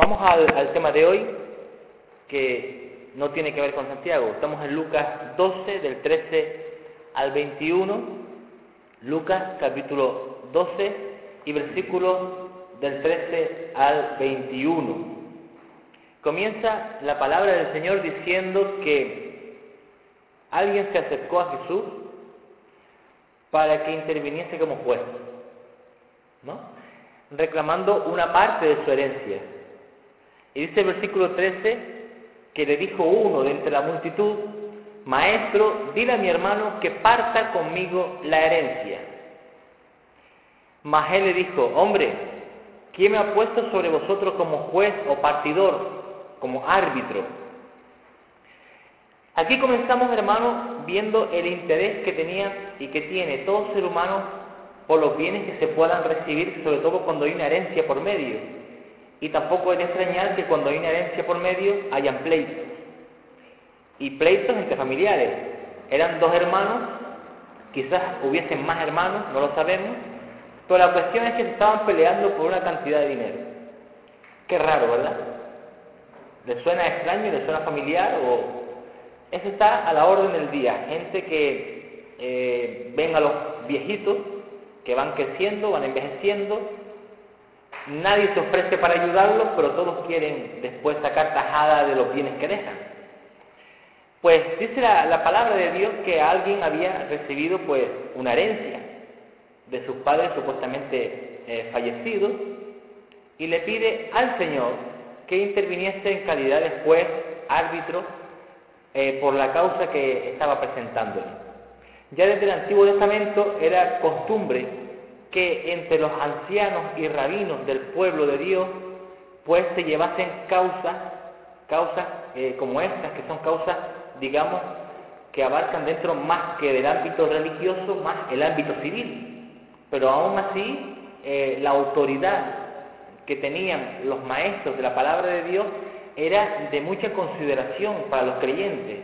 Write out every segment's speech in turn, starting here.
Vamos al tema de hoy, que no tiene que ver con Santiago. Estamos en Lucas 12, del 13 al 21. Lucas capítulo 12 y versículos del 13 al 21. Comienza la palabra del Señor diciendo que alguien se acercó a Jesús para que interviniese como juez, ¿no? Reclamando una parte de su herencia. Y dice el versículo 13 que le dijo uno de entre la multitud: Maestro, dile a mi hermano que parta conmigo la herencia. Mas él le dijo: Hombre, ¿quién me ha puesto sobre vosotros como juez o partidor, como árbitro? Aquí comenzamos, hermanos, viendo el interés que tenía y que tiene todo ser humano por los bienes que se puedan recibir, sobre todo cuando hay una herencia por medio. Y tampoco es de extrañar que cuando hay una herencia por medio hayan pleitos. Y pleitos entre familiares. Eran dos hermanos, quizás hubiesen más hermanos, no lo sabemos, pero la cuestión es que se estaban peleando por una cantidad de dinero. Qué raro, ¿verdad? ¿Le suena extraño? ¿Le suena familiar? Eso está a la orden del día. Gente que ven a los viejitos que van creciendo, van envejeciendo. Nadie se ofrece para ayudarlos, pero todos quieren después sacar tajada de los bienes que dejan. Pues dice la palabra de Dios que alguien había recibido pues una herencia de sus padres supuestamente fallecidos, y le pide al Señor que interviniese en calidad de juez, árbitro, por la causa que estaba presentándole. Ya desde el Antiguo Testamento era costumbre que entre los ancianos y rabinos del pueblo de Dios pues se llevasen causas como estas, que son causas, digamos, que abarcan dentro más que del ámbito religioso, más el ámbito civil. Pero aún así, la autoridad que tenían los maestros de la palabra de Dios era de mucha consideración para los creyentes.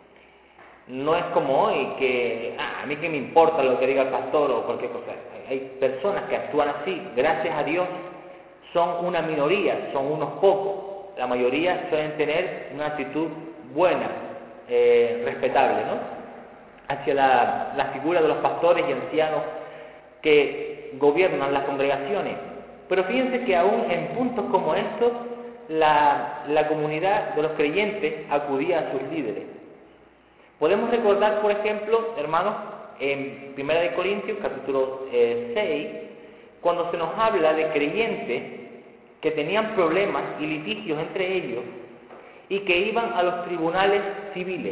No es como hoy que, a mí qué me importa lo que diga el pastor o cualquier cosa. Hay personas que actúan así, gracias a Dios, son una minoría, son unos pocos. La mayoría suelen tener una actitud buena, respetable, ¿no? Hacia la figura de los pastores y ancianos que gobiernan las congregaciones. Pero fíjense que aún en puntos como estos, la comunidad de los creyentes acudía a sus líderes. Podemos recordar, por ejemplo, hermanos, en 1 Corintios, capítulo 6, cuando se nos habla de creyentes que tenían problemas y litigios entre ellos y que iban a los tribunales civiles.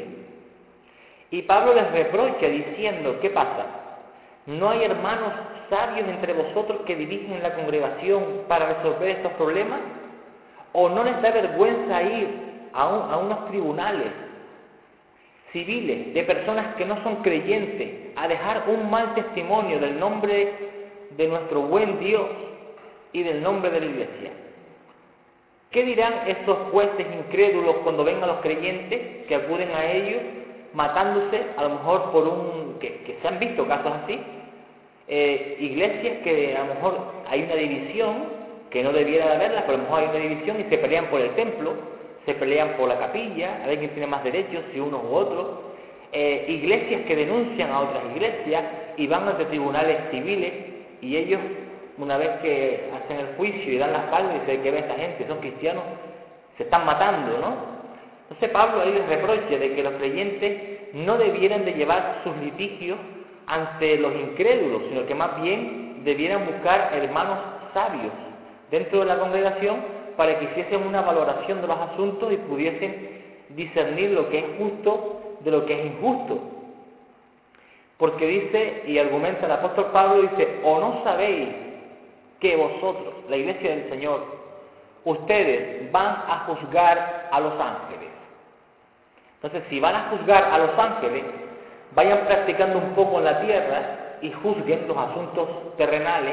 Y Pablo les reprocha diciendo: ¿qué pasa? ¿No hay hermanos sabios entre vosotros que dirigen la congregación para resolver estos problemas? ¿O no les da vergüenza ir a unos tribunales civiles de personas que no son creyentes a dejar un mal testimonio del nombre de nuestro buen Dios y del nombre de la iglesia? ¿Qué dirán estos jueces incrédulos cuando ven a los creyentes que acuden a ellos matándose, a lo mejor por que se han visto casos así, iglesias que a lo mejor hay una división que no debiera de haberla, pero a lo mejor hay una división y se pelean por el templo, se pelean por la capilla, a ver quién tiene más derechos, si uno u otro, iglesias que denuncian a otras iglesias y van ante tribunales civiles, y ellos, una vez que hacen el juicio y dan la espalda y dicen: que ve esta gente, son cristianos, se están matando, ¿no? Entonces Pablo ahí les reprocha de que los creyentes no debieran de llevar sus litigios ante los incrédulos, sino que más bien debieran buscar hermanos sabios dentro de la congregación para que hiciesen una valoración de los asuntos y pudiesen discernir lo que es justo de lo que es injusto. Porque dice y argumenta el apóstol Pablo, dice: ¿o no sabéis que vosotros, la iglesia del Señor, ustedes van a juzgar a los ángeles? Entonces, si van a juzgar a los ángeles, vayan practicando un poco en la tierra y juzguen los asuntos terrenales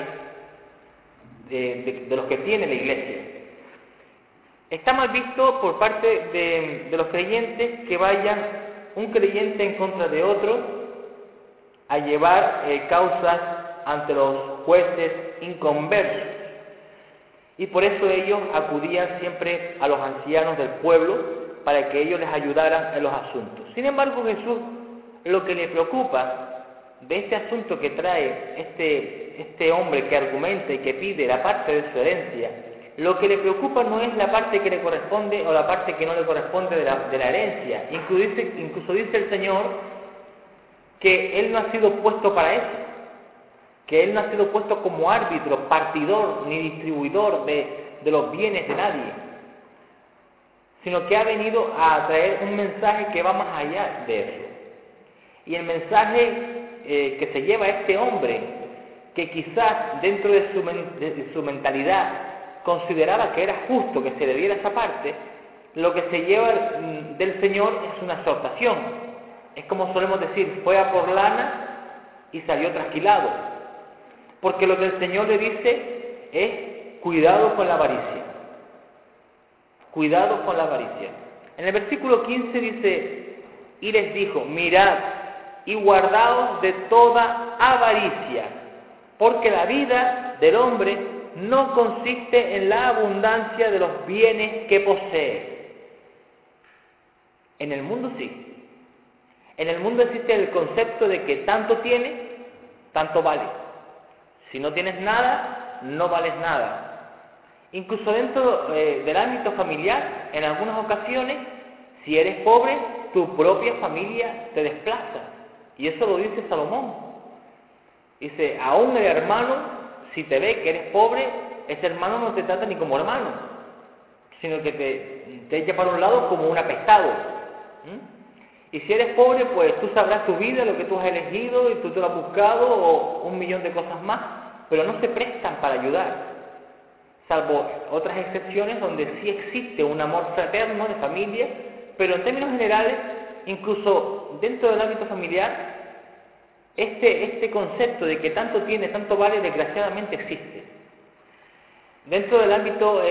de los que tiene la iglesia. Está mal visto por parte de los creyentes que vayan un creyente en contra de otro a llevar causas ante los jueces inconversos. Y por eso ellos acudían siempre a los ancianos del pueblo para que ellos les ayudaran en los asuntos. Sin embargo, Jesús, lo que le preocupa de este asunto que trae este hombre que argumenta y que pide la parte de su herencia, lo que le preocupa no es la parte que le corresponde o la parte que no le corresponde de la herencia. Incluso dice el Señor que Él no ha sido puesto para eso, que Él no ha sido puesto como árbitro, partidor ni distribuidor de los bienes de nadie, sino que ha venido a traer un mensaje que va más allá de eso. Y el mensaje que se lleva a este hombre, que quizás dentro de su mentalidad consideraba que era justo que se le diera esa parte, lo que se lleva del Señor es una exhortación. Es como solemos decir, fue a por lana y salió trasquilado. Porque lo que el Señor le dice es, cuidado con la avaricia. Cuidado con la avaricia. En el versículo 15 dice, y les dijo, mirad y guardaos de toda avaricia, porque la vida del hombre no consiste en la abundancia de los bienes que posee. En el mundo sí. En el mundo existe el concepto de que tanto tienes, tanto vale. Si no tienes nada, no vales nada. Incluso dentro del ámbito familiar, en algunas ocasiones, si eres pobre, tu propia familia te desplaza. Y eso lo dice Salomón. Dice, aún el hermano, si te ve que eres pobre, ese hermano no te trata ni como hermano, sino que te echa para un lado como un apestado. Y si eres pobre, pues tú sabrás tu vida, lo que tú has elegido y tú te lo has buscado, o 1.000.000 de cosas más, pero no se prestan para ayudar, salvo otras excepciones donde sí existe un amor fraterno de familia, pero en términos generales, incluso dentro del ámbito familiar, este concepto de que tanto tiene, tanto vale, desgraciadamente existe. Dentro del ámbito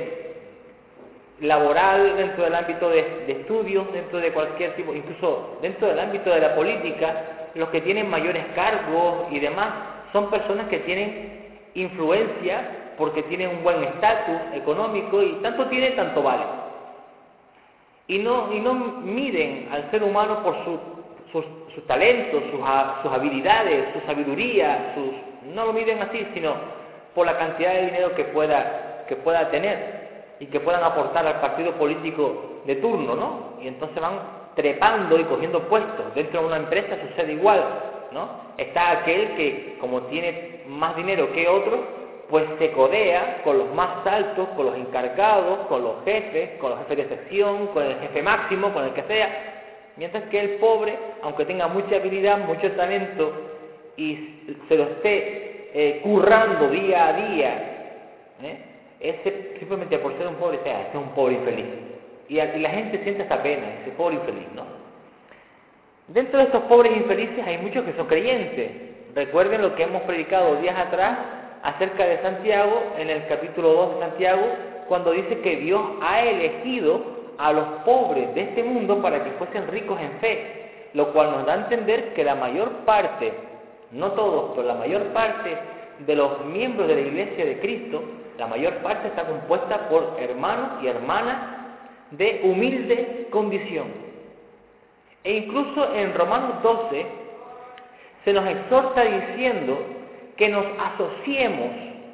laboral, dentro del ámbito de estudios, dentro de cualquier tipo, incluso dentro del ámbito de la política, los que tienen mayores cargos y demás, son personas que tienen influencia porque tienen un buen estatus económico y tanto tiene, tanto vale. Y no miden al ser humano por sus talentos, sus habilidades, su sabiduría, no lo miden así, sino por la cantidad de dinero que pueda tener y que puedan aportar al partido político de turno, ¿no? Y entonces van trepando y cogiendo puestos. Dentro de una empresa sucede igual, ¿no? Está aquel que, como tiene más dinero que otro, pues se codea con los más altos, con los encargados, con los jefes de sección, con el jefe máximo, con el que sea, mientras que el pobre, aunque tenga mucha habilidad, mucho talento y se lo esté currando día a día, ese simplemente por ser un pobre, este es un pobre infeliz. Y la gente siente esa pena, ese pobre infeliz, ¿no? Dentro de estos pobres infelices hay muchos que son creyentes. Recuerden lo que hemos predicado días atrás acerca de Santiago, en el capítulo 2 de Santiago, cuando dice que Dios ha elegido a los pobres de este mundo para que fuesen ricos en fe, lo cual nos da a entender que la mayor parte, no todos, pero la mayor parte de los miembros de la Iglesia de Cristo, la mayor parte está compuesta por hermanos y hermanas de humilde condición. E incluso en Romanos 12 se nos exhorta diciendo que nos asociemos,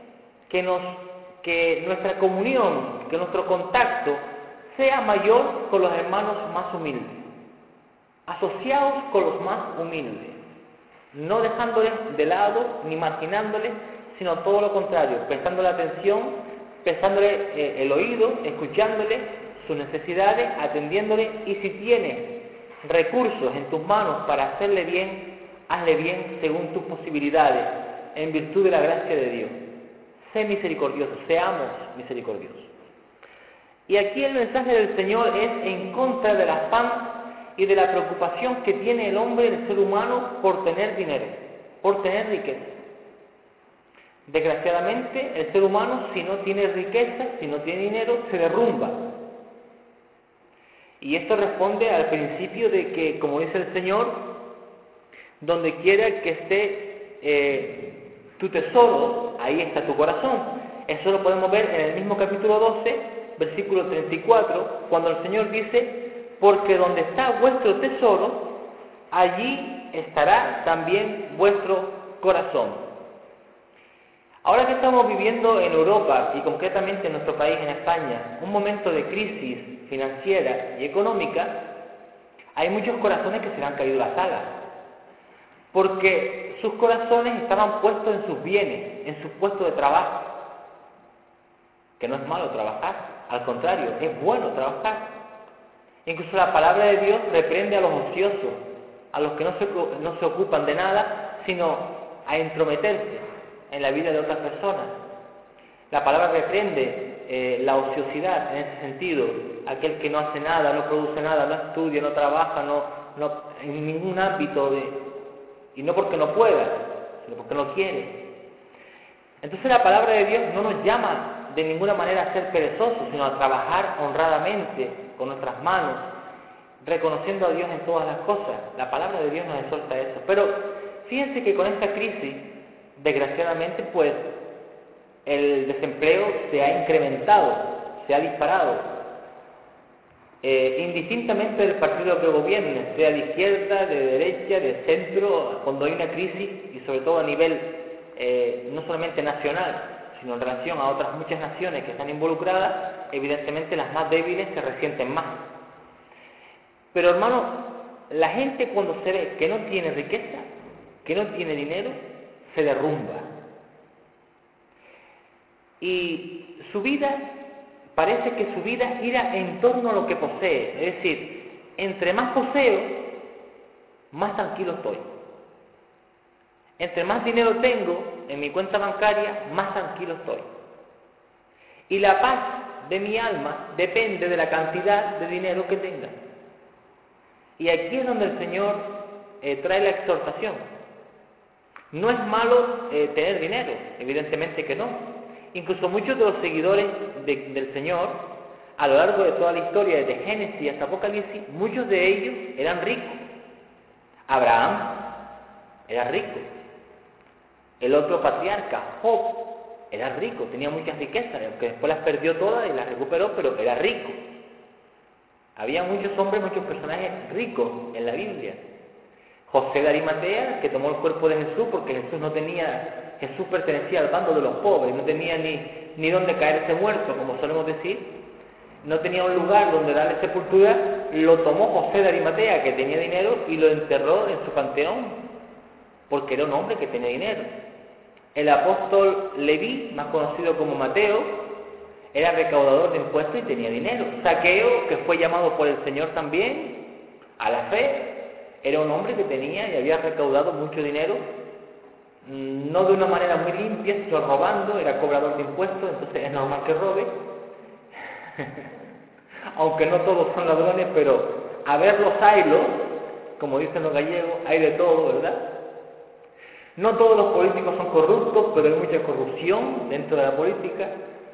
que nuestra comunión, que nuestro contacto sea mayor con los hermanos más humildes, asociados con los más humildes, no dejándoles de lado ni marginándoles, sino todo lo contrario, prestándole atención, prestándole el oído, escuchándole sus necesidades, atendiéndole, y si tienes recursos en tus manos para hacerle bien, hazle bien según tus posibilidades, en virtud de la gracia de Dios. Sé misericordioso, seamos misericordiosos. Y aquí el mensaje del Señor es en contra del afán y de la preocupación que tiene el hombre, el ser humano, por tener dinero, por tener riqueza. Desgraciadamente, el ser humano, si no tiene riqueza, si no tiene dinero, se derrumba. Y esto responde al principio de que, como dice el Señor, donde quiera que esté tu tesoro, ahí está tu corazón. Eso lo podemos ver en el mismo capítulo 12, versículo 34, cuando el Señor dice: porque donde está vuestro tesoro, allí estará también vuestro corazón. Ahora que estamos viviendo en Europa y concretamente en nuestro país, en España, un momento de crisis financiera y económica, hay muchos corazones que se le han caído las alas, porque sus corazones estaban puestos en sus bienes, en sus puestos de trabajo, que no es malo trabajar, al contrario, es bueno trabajar. Incluso la palabra de Dios reprende a los ociosos, a los que no se ocupan de nada, sino a entrometerse en la vida de otras personas. La palabra reprende la ociosidad en ese sentido, aquel que no hace nada, no produce nada, no estudia, no trabaja, no en ningún ámbito, y no porque no pueda, sino porque no quiere. Entonces la palabra de Dios no nos llama de ninguna manera a ser perezosos, sino a trabajar honradamente con nuestras manos, reconociendo a Dios en todas las cosas. La palabra de Dios nos exhorta a eso. Pero fíjense que con esta crisis, desgraciadamente, pues, el desempleo se ha incrementado, se ha disparado, indistintamente del partido que gobierne, sea de izquierda, de derecha, de centro. Cuando hay una crisis, y sobre todo a nivel no solamente nacional, sino en relación a otras muchas naciones que están involucradas, evidentemente las más débiles se resienten más. Pero hermano, la gente cuando se ve que no tiene riqueza, que no tiene dinero, se derrumba. Y su vida, parece que su vida gira en torno a lo que posee. Es decir, entre más poseo, más tranquilo estoy. Entre más dinero tengo en mi cuenta bancaria, más tranquilo estoy. Y la paz de mi alma depende de la cantidad de dinero que tenga. Y aquí es donde el Señor trae la exhortación. No es malo tener dinero, evidentemente que no. Incluso muchos de los seguidores del Señor, a lo largo de toda la historia, desde Génesis hasta Apocalipsis, muchos de ellos eran ricos. Abraham era rico. El otro patriarca, Job, era rico, tenía muchas riquezas, aunque después las perdió todas y las recuperó, pero era rico. Había muchos hombres, muchos personajes ricos en la Biblia. José de Arimatea, que tomó el cuerpo de Jesús, porque Jesús pertenecía al bando de los pobres, no tenía ni dónde caerse muerto, como solemos decir, no tenía un lugar donde darle sepultura, lo tomó José de Arimatea, que tenía dinero, y lo enterró en su panteón, porque era un hombre que tenía dinero. El apóstol Leví, más conocido como Mateo, era recaudador de impuestos y tenía dinero. Zaqueo, que fue llamado por el Señor también a la fe, era un hombre que tenía y había recaudado mucho dinero, no de una manera muy limpia, sino robando, era cobrador de impuestos, entonces es normal que robe. Aunque no todos son ladrones, pero a ver los haylos, como dicen los gallegos, hay de todo, ¿verdad? No todos los políticos son corruptos, pero hay mucha corrupción dentro de la política.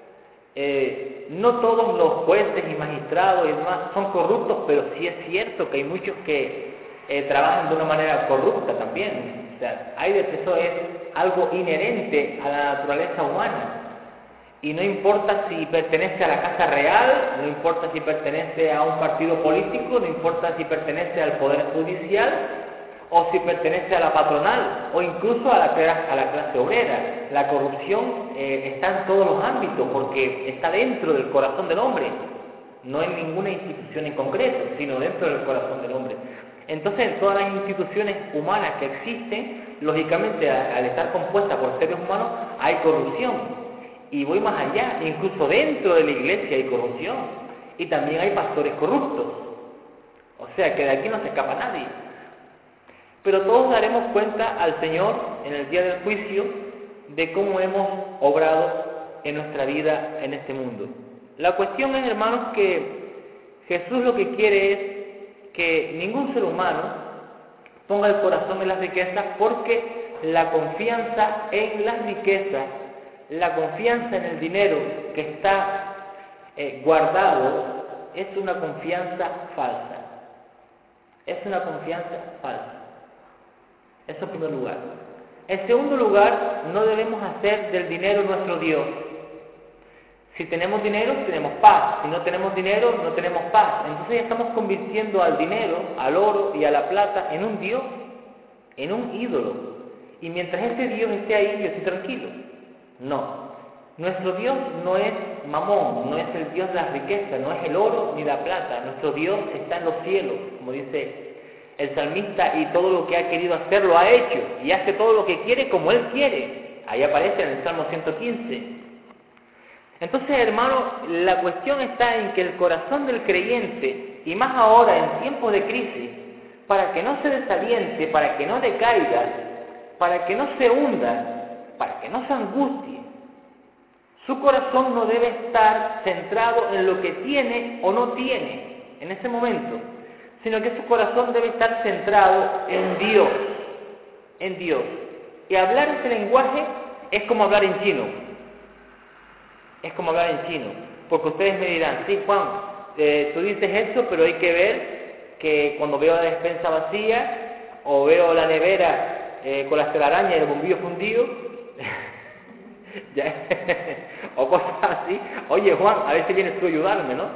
No todos los jueces y magistrados y demás son corruptos, pero sí es cierto que hay muchos que trabajan de una manera corrupta también. O sea, eso es algo inherente a la naturaleza humana. Y no importa si pertenece a la Casa Real, no importa si pertenece a un partido político, no importa si pertenece al Poder Judicial, o si pertenece a la patronal, o incluso a la clase obrera. La corrupción está en todos los ámbitos, porque está dentro del corazón del hombre, no en ninguna institución en concreto, sino dentro del corazón del hombre. Entonces, en todas las instituciones humanas que existen, lógicamente, al estar compuestas por seres humanos, hay corrupción. Y voy más allá, incluso dentro de la iglesia hay corrupción, y también hay pastores corruptos. O sea, que de aquí no se escapa nadie. Pero todos daremos cuenta al Señor en el día del juicio de cómo hemos obrado en nuestra vida en este mundo. La cuestión es, hermanos, que Jesús lo que quiere es que ningún ser humano ponga el corazón en las riquezas, porque la confianza en las riquezas, la confianza en el dinero que está guardado, es una confianza falsa. Es una confianza falsa. Eso en primer lugar. En segundo lugar, no debemos hacer del dinero nuestro Dios. Si tenemos dinero, tenemos paz. Si no tenemos dinero, no tenemos paz. Entonces ya estamos convirtiendo al dinero, al oro y a la plata en un Dios, en un ídolo. Y mientras ese Dios esté ahí, yo estoy tranquilo. No. Nuestro Dios no es Mamón, no es el Dios de la riqueza, no es el oro ni la plata. Nuestro Dios está en los cielos, como dice el salmista, y todo lo que ha querido hacer lo ha hecho. Y hace todo lo que quiere como Él quiere. Ahí aparece en el Salmo 115. Entonces, hermano, la cuestión está en que el corazón del creyente, y más ahora en tiempos de crisis, para que no se desaliente, para que no decaiga, para que no se hunda, para que no se angustie, su corazón no debe estar centrado en lo que tiene o no tiene en ese momento, sino que su corazón debe estar centrado en Dios, en Dios. Y hablar ese lenguaje es como hablar en chino. Es como hablar en chino, porque ustedes me dirán, sí, Juan, tú dices eso, pero hay que ver que cuando veo la despensa vacía, o veo la nevera con las telarañas y el bombillo fundido, o cosas así, oye Juan, a ver si vienes tú a ayudarme, ¿no?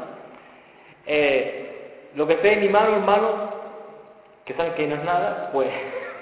Lo que esté en mi mano, hermano, que saben que no es nada, pues...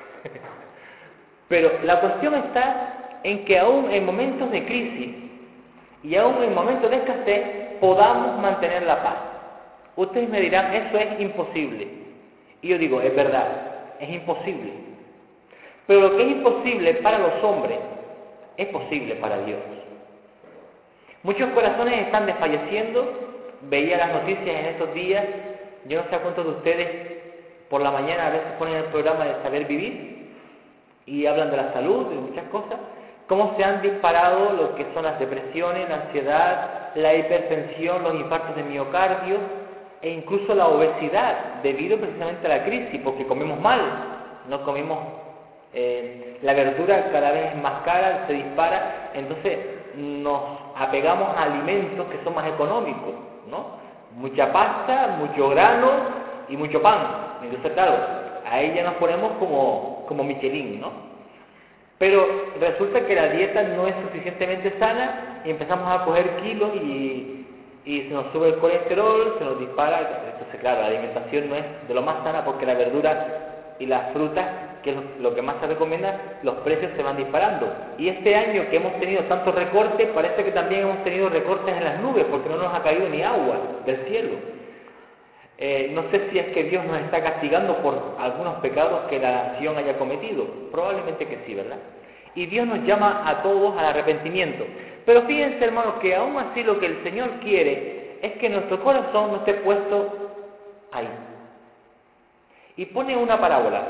Pero la cuestión está en que aún en momentos de crisis, y aún en momentos de escasez podamos mantener la paz. Ustedes me dirán, eso es imposible. Y yo digo, es verdad, es imposible. Pero lo que es imposible para los hombres, es posible para Dios. Muchos corazones están desfalleciendo. Veía las noticias en estos días, yo no sé a cuántos de ustedes por la mañana a veces ponen el programa de Saber Vivir y hablan de la salud, de muchas cosas. Cómo se han disparado lo que son las depresiones, la ansiedad, la hipertensión, los infartos de miocardio e incluso la obesidad debido precisamente a la crisis, porque comemos mal, no comemos, la verdura cada vez es más cara, se dispara, entonces nos apegamos a alimentos que son más económicos, ¿no? Mucha pasta, mucho grano y mucho pan, entonces claro, ahí ya nos ponemos como Michelin, ¿no? Pero resulta que la dieta no es suficientemente sana y empezamos a coger kilos y se nos sube el colesterol, se nos dispara. Entonces, claro, la alimentación no es de lo más sana porque la verdura y las frutas, que es lo que más se recomienda, los precios se van disparando. Y este año que hemos tenido tantos recortes, parece que también hemos tenido recortes en las nubes porque no nos ha caído ni agua del cielo. No sé si es que Dios nos está castigando por algunos pecados que la nación haya cometido. Probablemente que sí, ¿verdad? Y Dios nos llama a todos al arrepentimiento. Pero fíjense, hermanos, que aún así lo que el Señor quiere es que nuestro corazón no esté puesto ahí. Y pone una parábola.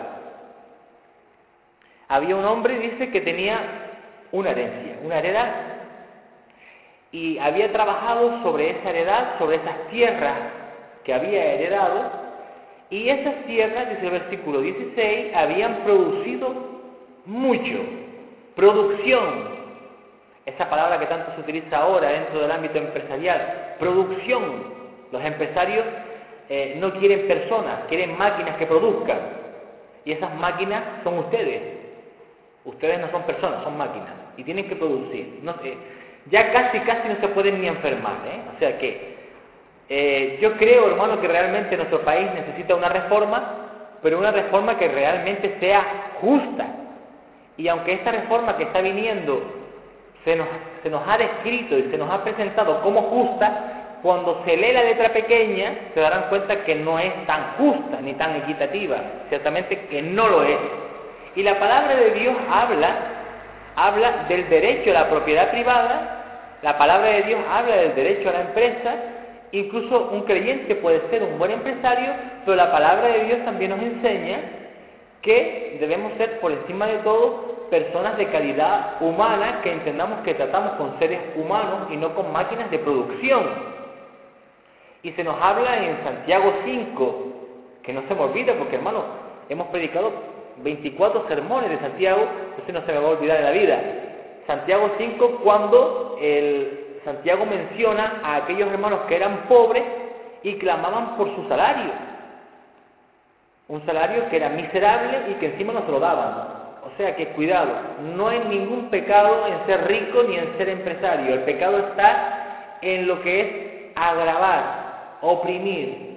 Había un hombre, dice, que tenía una herencia, una heredad. Y había trabajado sobre esa heredad, sobre esas tierras que había heredado, y esas tierras, dice el versículo 16, habían producido mucho, producción, esa palabra que tanto se utiliza ahora dentro del ámbito empresarial, producción. Los empresarios no quieren personas, quieren máquinas que produzcan, y esas máquinas son ustedes. Ustedes no son personas, son máquinas, y tienen que producir. Ya casi no se pueden ni enfermar, o sea que yo creo, hermano, que realmente nuestro país necesita una reforma, pero una reforma que realmente sea justa. Y aunque esta reforma que está viniendo se nos ha descrito y se nos ha presentado como justa, cuando se lee la letra pequeña se darán cuenta que no es tan justa ni tan equitativa, ciertamente que no lo es. Y la palabra de Dios habla del derecho a la propiedad privada, la palabra de Dios habla del derecho a la empresa. Incluso un creyente puede ser un buen empresario, pero la palabra de Dios también nos enseña que debemos ser, por encima de todo, personas de calidad humana, que entendamos que tratamos con seres humanos y no con máquinas de producción. Y se nos habla en Santiago 5, que no se me olvida, porque hermano, hemos predicado 24 sermones de Santiago, entonces no se me va a olvidar de la vida. Santiago 5, cuando Santiago menciona a aquellos hermanos que eran pobres y clamaban por su salario. Un salario que era miserable y que encima no se lo daban. O sea que cuidado, no hay ningún pecado en ser rico ni en ser empresario. El pecado está en lo que es agravar, oprimir.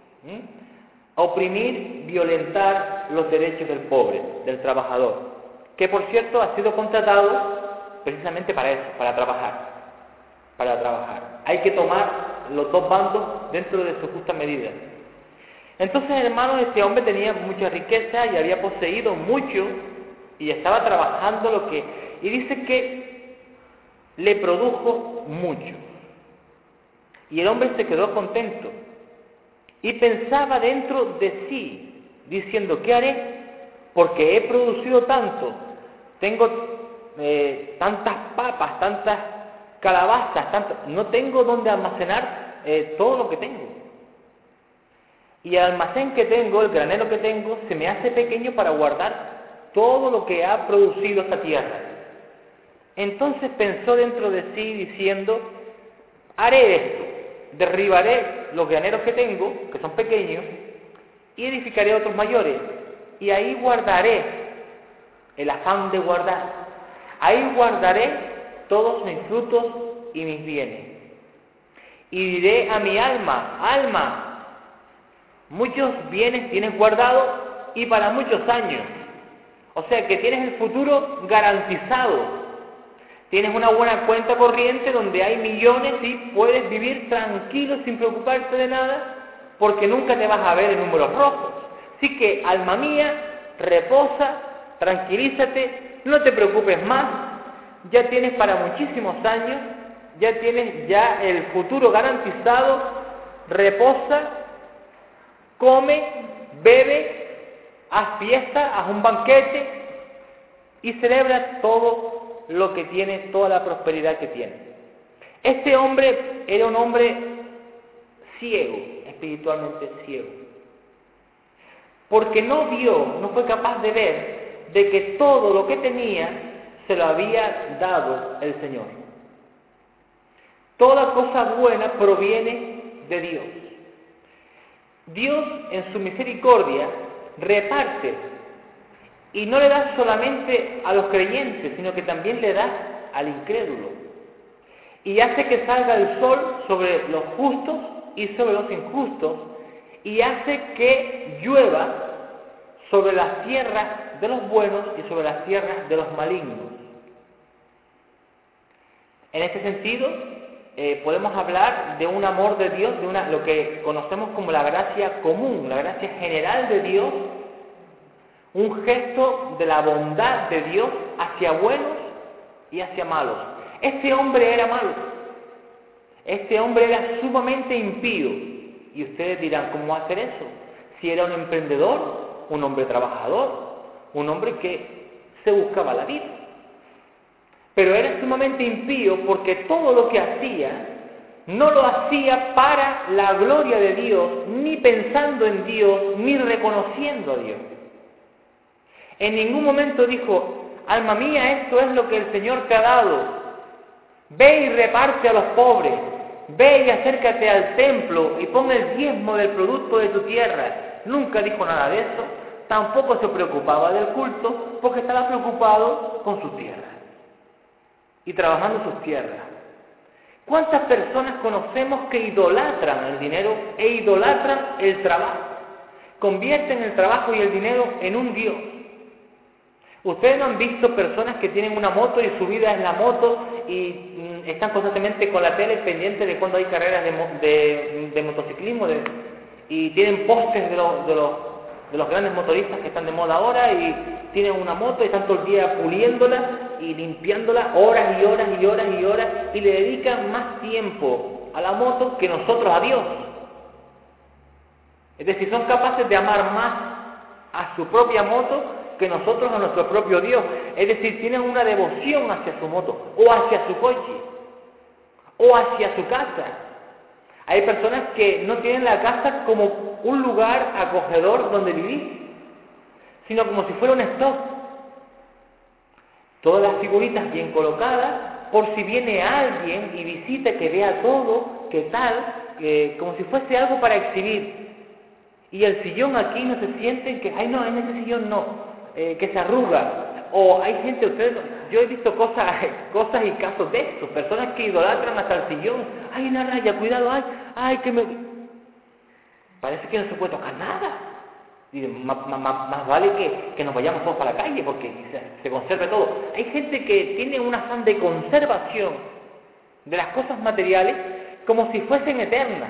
Oprimir, violentar los derechos del pobre, del trabajador, que por cierto ha sido contratado precisamente para eso, para trabajar. Hay que tomar los dos bandos dentro de su justa medida. Entonces, hermanos, este hombre tenía mucha riqueza y había poseído mucho y estaba trabajando y dice que le produjo mucho. Y el hombre se quedó contento. Y pensaba dentro de sí, diciendo, ¿qué haré? Porque he producido tanto, tengo tantas papas, tantas calabazas, no tengo donde almacenar todo lo que tengo. Y el almacén que tengo, el granero que tengo, se me hace pequeño para guardar todo lo que ha producido esta tierra. Entonces pensó dentro de sí, diciendo, haré esto. Derribaré los graneros que tengo, que son pequeños, y edificaré otros mayores. Y ahí guardaré, el afán de guardar, ahí guardaré todos mis frutos y mis bienes. Y diré a mi alma, alma, muchos bienes tienes guardados y para muchos años. O sea que tienes el futuro garantizado. Tienes una buena cuenta corriente donde hay millones y puedes vivir tranquilo sin preocuparte de nada porque nunca te vas a ver en números rojos. Así que, alma mía, reposa, tranquilízate, no te preocupes más, ya tienes para muchísimos años, ya tienes el futuro garantizado, reposa, come, bebe, haz fiesta, haz un banquete y celebra todo lo que tiene, toda la prosperidad que tiene. Este hombre era un hombre ciego, espiritualmente ciego, porque no fue capaz de ver de que todo lo que tenía se lo había dado el Señor. Toda cosa buena proviene de Dios. Dios en su misericordia reparte y no le da solamente a los creyentes, sino que también le da al incrédulo. Y hace que salga el sol sobre los justos y sobre los injustos, y hace que llueva sobre las tierras de los buenos y sobre las tierras de los malignos. En este sentido, podemos hablar de un amor de Dios, de lo que conocemos como la gracia común, la gracia general de Dios, un gesto de la bondad de Dios hacia buenos y hacia malos. Este hombre era malo. Este hombre era sumamente impío. Y ustedes dirán, ¿cómo va a hacer eso? Si era un emprendedor, un hombre trabajador, un hombre que se buscaba la vida. Pero era sumamente impío porque todo lo que hacía, no lo hacía para la gloria de Dios, ni pensando en Dios, ni reconociendo a Dios. En ningún momento dijo, alma mía, esto es lo que el Señor te ha dado. Ve y reparte a los pobres. Ve y acércate al templo y pon el diezmo del producto de tu tierra. Nunca dijo nada de eso. Tampoco se preocupaba del culto porque estaba preocupado con sus tierras y trabajando sus tierras. ¿Cuántas personas conocemos que idolatran el dinero e idolatran el trabajo? Convierten el trabajo y el dinero en un Dios. Ustedes no han visto personas que tienen una moto y su vida es la moto y están constantemente con la tele pendientes de cuando hay carreras de motociclismo y tienen postes de los grandes motoristas que están de moda ahora y tienen una moto y están todo el día puliéndola y limpiándola horas y horas y horas y horas y le dedican más tiempo a la moto que nosotros a Dios. Es decir, son capaces de amar más a su propia moto que nosotros a nuestro propio Dios. Es decir, tienen una devoción hacia su moto, o hacia su coche, o hacia su casa. Hay personas que no tienen la casa como un lugar acogedor donde vivir, sino como si fuera un stock. Todas las figuritas bien colocadas, por si viene alguien y visita, que vea todo, que tal, como si fuese algo para exhibir. Y el sillón aquí no se sienten que, ay no, en ese sillón no, que se arruga. O hay gente, ustedes yo he visto cosas y casos de estos, personas que idolatran hasta el sillón. Ay, una raya, cuidado, ay, que me... Parece que no se puede tocar nada. Y más vale que nos vayamos todos para la calle porque se conserve todo. Hay gente que tiene un afán de conservación de las cosas materiales como si fuesen eternas.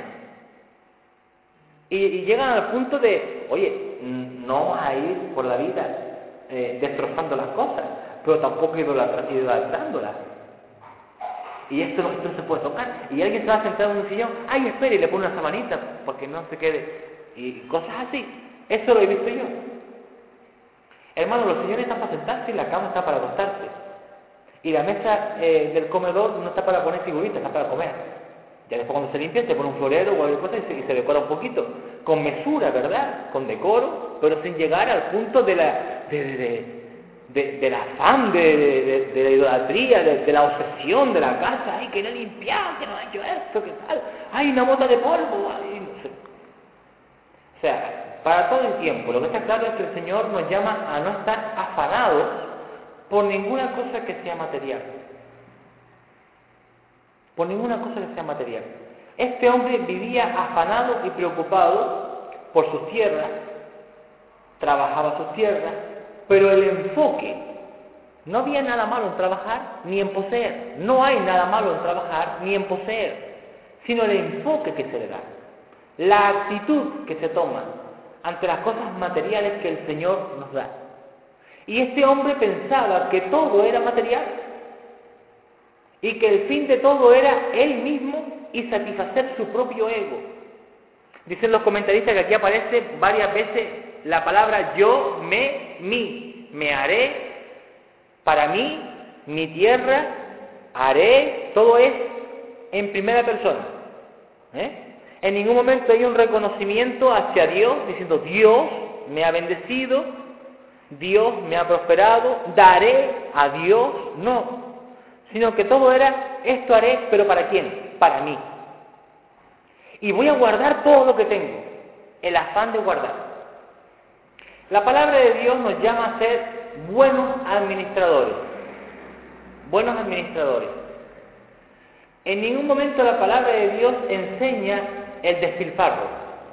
Y llegan al punto de, oye, no vas a ir por la vida destrozando las cosas, pero tampoco idolatrándolas. Y esto no se puede tocar. Y alguien se va a sentar en un sillón, ay, espere, y le pone una sabanita para que no se quede. Y cosas así. Eso lo he visto yo. Hermano, los sillones están para sentarse y la cama está para acostarse. Y la mesa del comedor no está para poner figuritas, está para comer. Ya después cuando se limpia se pone un florero o algo cosa y se decora un poquito. Con mesura, ¿verdad? Con decoro, pero sin llegar al punto del afán, de la idolatría, de la obsesión de la casa. Ay, que no he limpiado, que no ha hecho esto, que tal. Ay, una bota de polvo. Ay, no sé. O sea, para todo el tiempo, lo que está claro es que el Señor nos llama a no estar afanados por ninguna cosa que sea material. Por ninguna cosa que sea material. Este hombre vivía afanado y preocupado por sus tierras, trabajaba sus tierras, pero el enfoque, no había nada malo en trabajar ni en poseer, no hay nada malo en trabajar ni en poseer, sino el enfoque que se le da, la actitud que se toma ante las cosas materiales que el Señor nos da. Y este hombre pensaba que todo era material y que el fin de todo era él mismo y satisfacer su propio ego. Dicen los comentaristas que aquí aparece varias veces la palabra yo, me haré, para mí, mi tierra, haré, todo es en primera persona. En ningún momento hay un reconocimiento hacia Dios, diciendo Dios me ha bendecido, Dios me ha prosperado, daré a Dios, no. Sino que todo era, esto haré, pero ¿para quién? Para mí. Y voy a guardar todo lo que tengo, el afán de guardar. La palabra de Dios nos llama a ser buenos administradores. Buenos administradores. En ningún momento la palabra de Dios enseña el despilfarro.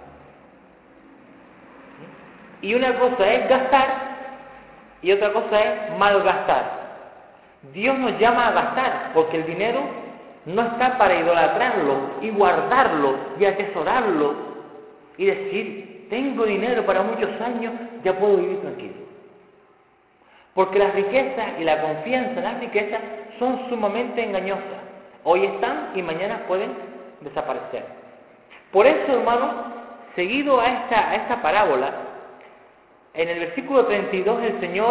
Y una cosa es gastar y otra cosa es malgastar. Dios nos llama a gastar, porque el dinero no está para idolatrarlo y guardarlo y atesorarlo y decir, tengo dinero para muchos años, ya puedo vivir tranquilo. Porque las riquezas y la confianza en las riquezas son sumamente engañosas. Hoy están y mañana pueden desaparecer. Por eso, hermanos, seguido a esta parábola, en el versículo 32 el Señor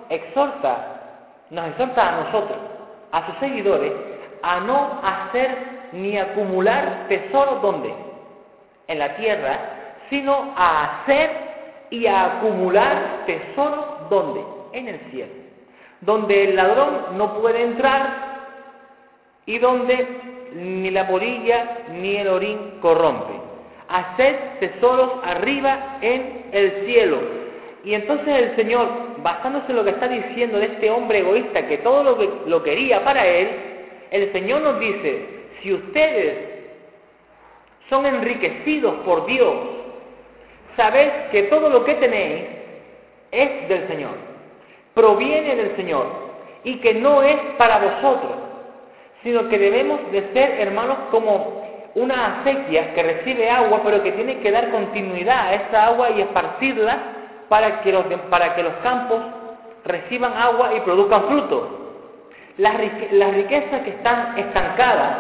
nos exhorta a nosotros, a sus seguidores, a no hacer ni acumular tesoros, ¿dónde? En la tierra, sino a hacer y a acumular tesoros, ¿dónde? En el cielo. Donde el ladrón no puede entrar y donde ni la polilla ni el orín corrompe. Haced tesoros arriba en el cielo. Y entonces el Señor, basándose en lo que está diciendo de este hombre egoísta que todo lo quería para él, el Señor nos dice, si ustedes son enriquecidos por Dios, sabed que todo lo que tenéis es del Señor, proviene del Señor, y que no es para vosotros, sino que debemos de ser, hermanos, como una acequia que recibe agua, pero que tiene que dar continuidad a esa agua y esparcirla para que los campos reciban agua y produzcan frutos. Las riquezas que están estancadas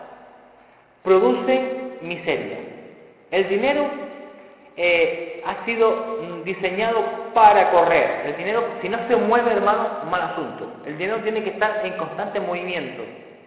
producen miseria. El dinero ha sido diseñado para correr. El dinero, si no se mueve, hermano, mal asunto. El dinero tiene que estar en constante movimiento.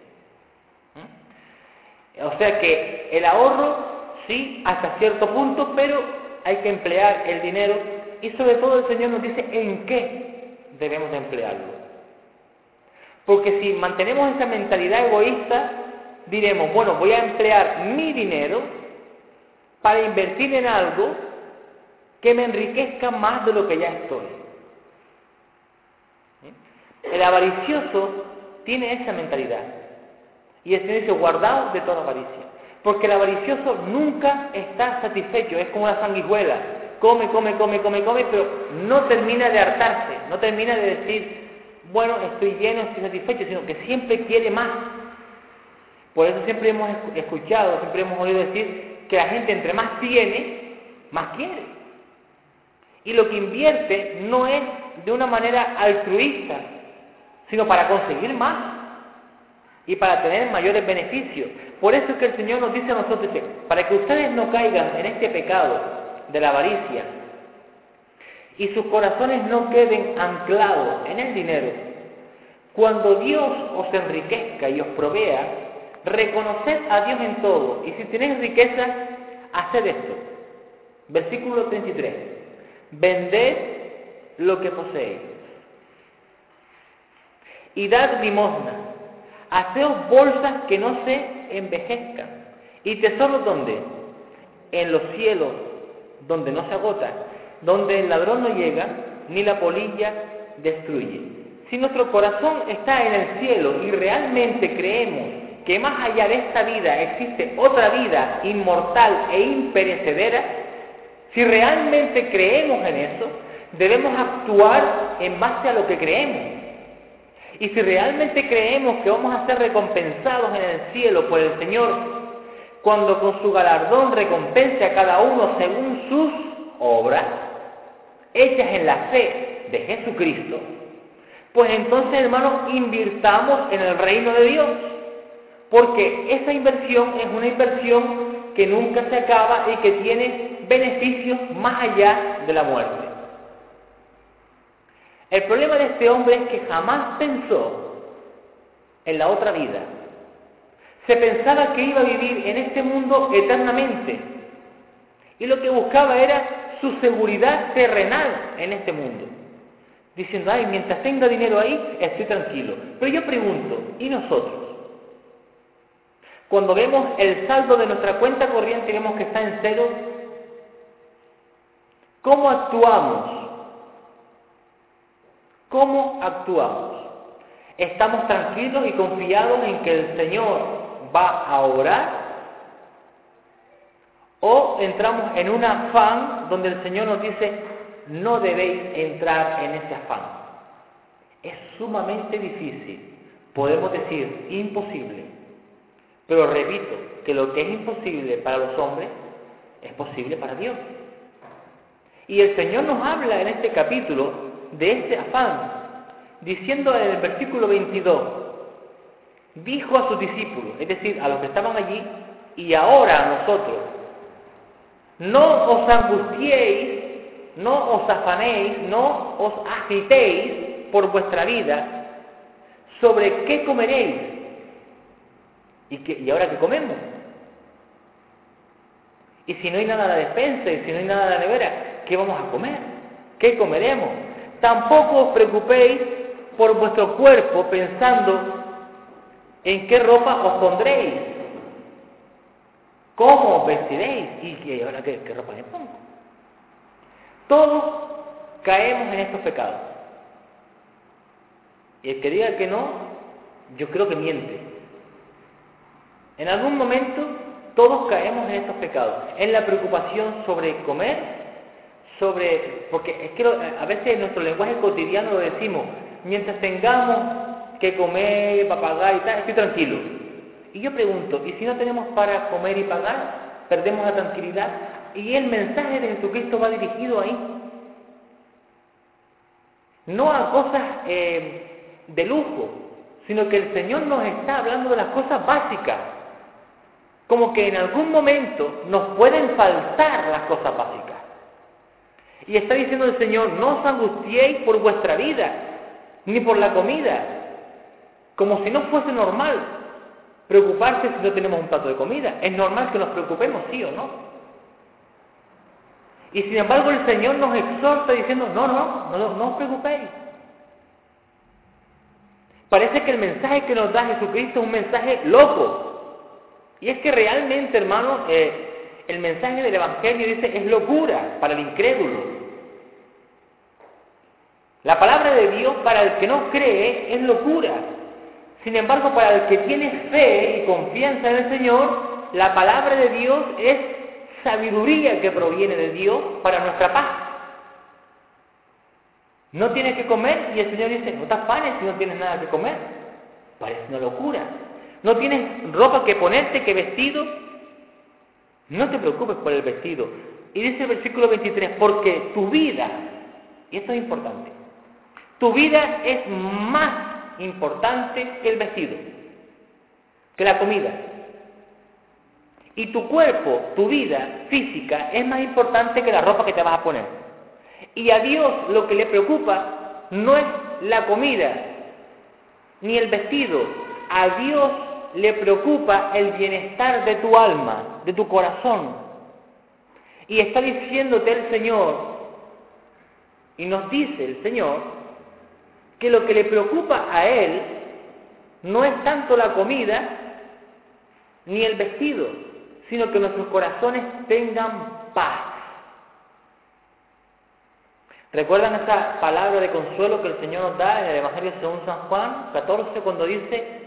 O sea que el ahorro, sí, hasta cierto punto, pero hay que emplear el dinero y sobre todo el Señor nos dice en qué debemos de emplearlo. Porque si mantenemos esa mentalidad egoísta, diremos, bueno, voy a emplear mi dinero para invertir en algo que me enriquezca más de lo que ya estoy. El avaricioso tiene esa mentalidad. Y el Señor dice, guardaos de toda avaricia. Porque el avaricioso nunca está satisfecho, es como una sanguijuela. Come, pero no termina de hartarse, no termina de decir, bueno, estoy lleno, estoy satisfecho, sino que siempre quiere más. Por eso siempre hemos escuchado, siempre hemos oído decir que la gente entre más tiene, más quiere. Y lo que invierte no es de una manera altruista, sino para conseguir más y para tener mayores beneficios. Por eso es que el Señor nos dice a nosotros, para que ustedes no caigan en este pecado de la avaricia y sus corazones no queden anclados en el dinero, cuando Dios os enriquezca y os provea, reconoced a Dios en todo, y si tenéis riqueza, haced esto. Versículo 33. Vended lo que poseéis y dad limosna. Haceos bolsas que no se envejezcan. ¿Y tesoros dónde? En los cielos, donde no se agota, donde el ladrón no llega, ni la polilla destruye. Si nuestro corazón está en el cielo y realmente creemos que más allá de esta vida existe otra vida inmortal e imperecedera, si realmente creemos en eso, debemos actuar en base a lo que creemos. Y si realmente creemos que vamos a ser recompensados en el cielo por el Señor, cuando con su galardón recompense a cada uno según sus obras, hechas en la fe de Jesucristo, pues entonces, hermanos, invirtamos en el reino de Dios, porque esa inversión es una inversión que nunca se acaba y que tiene beneficios más allá de la muerte. El problema de este hombre es que jamás pensó en la otra vida. Se pensaba que iba a vivir en este mundo eternamente. Y lo que buscaba era su seguridad terrenal en este mundo. Diciendo, ay, mientras tenga dinero ahí, estoy tranquilo. Pero yo pregunto, ¿y nosotros? Cuando vemos el saldo de nuestra cuenta corriente y vemos que está en cero, ¿cómo actuamos? ¿Cómo actuamos? ¿Estamos tranquilos y confiados en que el Señor va a obrar? ¿O entramos en un afán donde el Señor nos dice, no debéis entrar en ese afán? Es sumamente difícil, podemos decir imposible, pero repito que lo que es imposible para los hombres es posible para Dios. Y el Señor nos habla en este capítulo de este afán, diciendo en el versículo 22, dijo a sus discípulos, es decir, a los que estaban allí, y ahora a nosotros, no os angustiéis, no os afanéis, no os agitéis por vuestra vida sobre qué comeréis y ahora qué comemos. Y si no hay nada en la despensa y si no hay nada en la nevera, ¿qué vamos a comer? ¿Qué comeremos? Tampoco os preocupéis por vuestro cuerpo pensando en qué ropa os pondréis, cómo os vestiréis y ahora qué ropa me pongo. Todos caemos en estos pecados. Y el que diga que no, yo creo que miente. En algún momento todos caemos en estos pecados, en la preocupación sobre comer, porque es que a veces en nuestro lenguaje cotidiano lo decimos, mientras tengamos que comer, para pagar y tal, estoy tranquilo. Y yo pregunto, ¿y si no tenemos para comer y pagar? ¿Perdemos la tranquilidad? Y el mensaje de Jesucristo va dirigido ahí. No a cosas de lujo, sino que el Señor nos está hablando de las cosas básicas. Como que en algún momento nos pueden faltar las cosas básicas. Y está diciendo el Señor, no os angustiéis por vuestra vida, ni por la comida, como si no fuese normal preocuparse si no tenemos un plato de comida. Es normal que nos preocupemos, sí o no. Y sin embargo el Señor nos exhorta diciendo, no os preocupéis. Parece que el mensaje que nos da Jesucristo es un mensaje loco. Y es que realmente, hermano, el mensaje del Evangelio dice es locura para el incrédulo. La palabra de Dios para el que no cree es locura. Sin embargo, para el que tiene fe y confianza en el Señor, la palabra de Dios es sabiduría que proviene de Dios para nuestra paz. No tienes que comer y el Señor dice, no te afanes si no tienes nada que comer. Parece una locura. No tienes ropa que ponerte, que vestido. No te preocupes por el vestido. Y dice el versículo 23, porque tu vida, y esto es importante, tu vida es más importante que el vestido, que la comida. Y tu cuerpo, tu vida física, es más importante que la ropa que te vas a poner. Y a Dios lo que le preocupa no es la comida, ni el vestido. A Dios le preocupa el bienestar de tu alma, de tu corazón. Y está diciéndote el Señor, y nos dice el Señor, que lo que le preocupa a Él no es tanto la comida ni el vestido, sino que nuestros corazones tengan paz. ¿Recuerdan esa palabra de consuelo que el Señor nos da en el Evangelio según San Juan 14, cuando dice,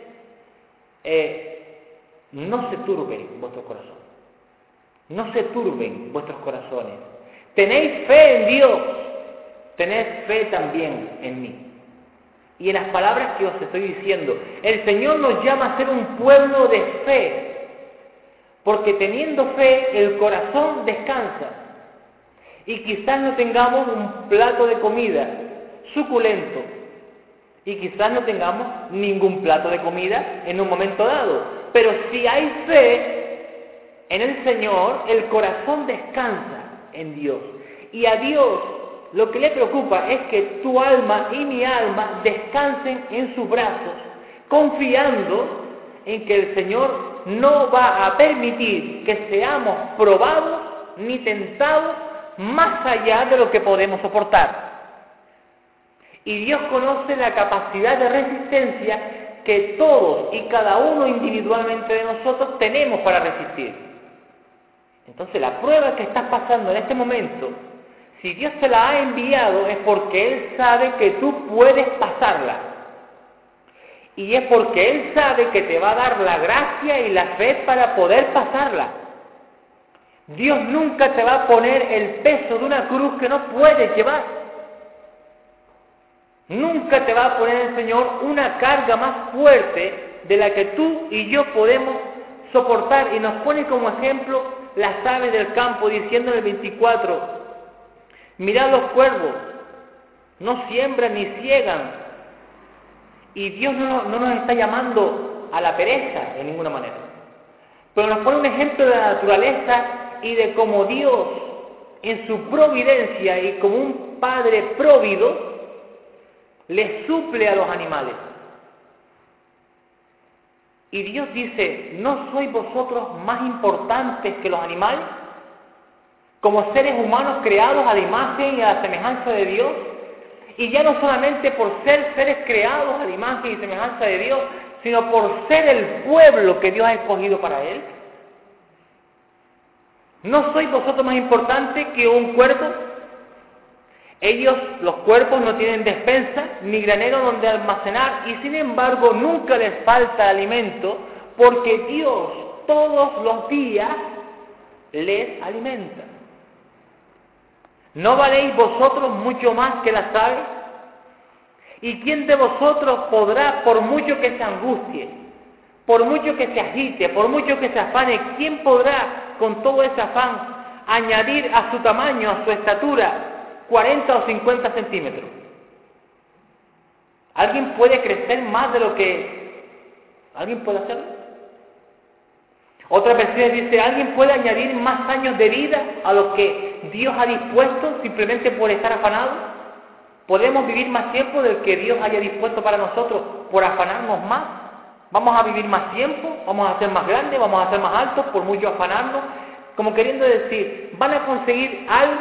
no se turben vuestros corazones, no se turben vuestros corazones, tenéis fe en Dios, tened fe también en mí? Y en las palabras que os estoy diciendo, el Señor nos llama a ser un pueblo de fe, porque teniendo fe el corazón descansa. Y quizás no tengamos un plato de comida suculento, y quizás no tengamos ningún plato de comida en un momento dado, pero si hay fe en el Señor, el corazón descansa en Dios. Y a Dios lo que le preocupa es que tu alma y mi alma descansen en sus brazos, confiando en que el Señor no va a permitir que seamos probados ni tentados más allá de lo que podemos soportar. Y Dios conoce la capacidad de resistencia que todos y cada uno individualmente de nosotros tenemos para resistir. Entonces la prueba que estás pasando en este momento, si Dios te la ha enviado, es porque Él sabe que tú puedes pasarla. Y es porque Él sabe que te va a dar la gracia y la fe para poder pasarla. Dios nunca te va a poner el peso de una cruz que no puedes llevar. Nunca te va a poner el Señor una carga más fuerte de la que tú y yo podemos soportar. Y nos pone como ejemplo las aves del campo, diciendo en el 24, mirad los cuervos, no siembran ni ciegan. Y Dios no nos está llamando a la pereza de ninguna manera. Pero nos pone un ejemplo de la naturaleza y de cómo Dios, en su providencia y como un Padre próvido, le suple a los animales. Y Dios dice, ¿no sois vosotros más importantes que los animales? Como seres humanos creados a la imagen y a la semejanza de Dios. Y ya no solamente por ser seres creados a la imagen y semejanza de Dios, sino por ser el pueblo que Dios ha escogido para Él. ¿No sois vosotros más importantes que un cuervo? Ellos, los cuervos, no tienen despensa ni granero donde almacenar, y sin embargo nunca les falta alimento, porque Dios todos los días les alimenta. ¿No valéis vosotros mucho más que las aves? ¿Y quién de vosotros podrá, por mucho que se angustie, por mucho que se agite, por mucho que se afane, quién podrá con todo ese afán añadir a su tamaño, a su estatura, 40 o 50 centímetros? ¿Alguien puede crecer más de lo que alguien puede hacerlo? Otra versión dice, ¿alguien puede añadir más años de vida a los que Dios ha dispuesto simplemente por estar afanado? ¿Podemos vivir más tiempo del que Dios haya dispuesto para nosotros por afanarnos más? ¿Vamos a vivir más tiempo? ¿Vamos a ser más grandes? ¿Vamos a ser más altos por mucho afanarnos? Como queriendo decir, ¿van a conseguir algo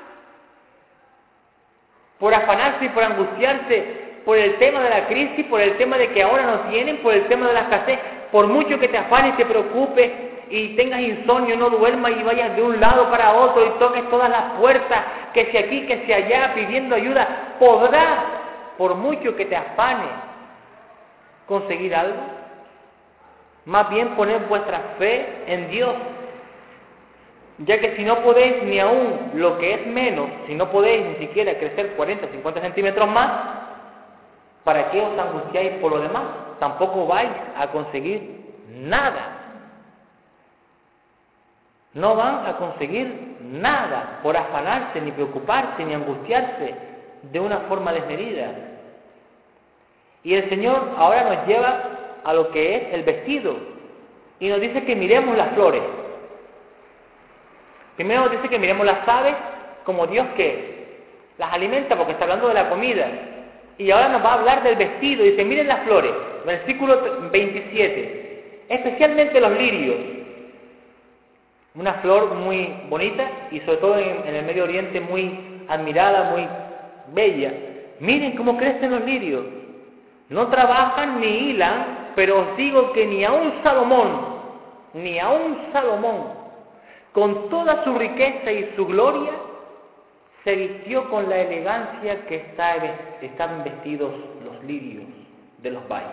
por afanarse y por angustiarse por el tema de la crisis, por el tema de que ahora no tienen, por el tema de la escasez? Por mucho que te afanes, te preocupes y tengas insomnio, no duermas y vayas de un lado para otro y toques todas las puertas, que si aquí, que si allá, pidiendo ayuda, podrás, por mucho que te afane, conseguir algo. Más bien poner vuestra fe en Dios, ya que si no podéis ni aún lo que es menos, si no podéis ni siquiera crecer 40 o 50 centímetros más, ¿para qué os angustiáis por lo demás? Tampoco vais a conseguir nada. No van a conseguir nada por afanarse, ni preocuparse, ni angustiarse de una forma desmedida. Y el Señor ahora nos lleva a lo que es el vestido y nos dice que miremos las flores. Primero nos dice que miremos las aves como Dios que las alimenta, porque está hablando de la comida. Y ahora nos va a hablar del vestido. Dice, miren las flores, versículo 27, especialmente los lirios. Una flor muy bonita y sobre todo en el Medio Oriente muy admirada, muy bella. Miren cómo crecen los lirios. No trabajan ni hilan, pero os digo que ni aun Salomón, con toda su riqueza y su gloria, se vistió con la elegancia que están vestidos los lirios de los valles.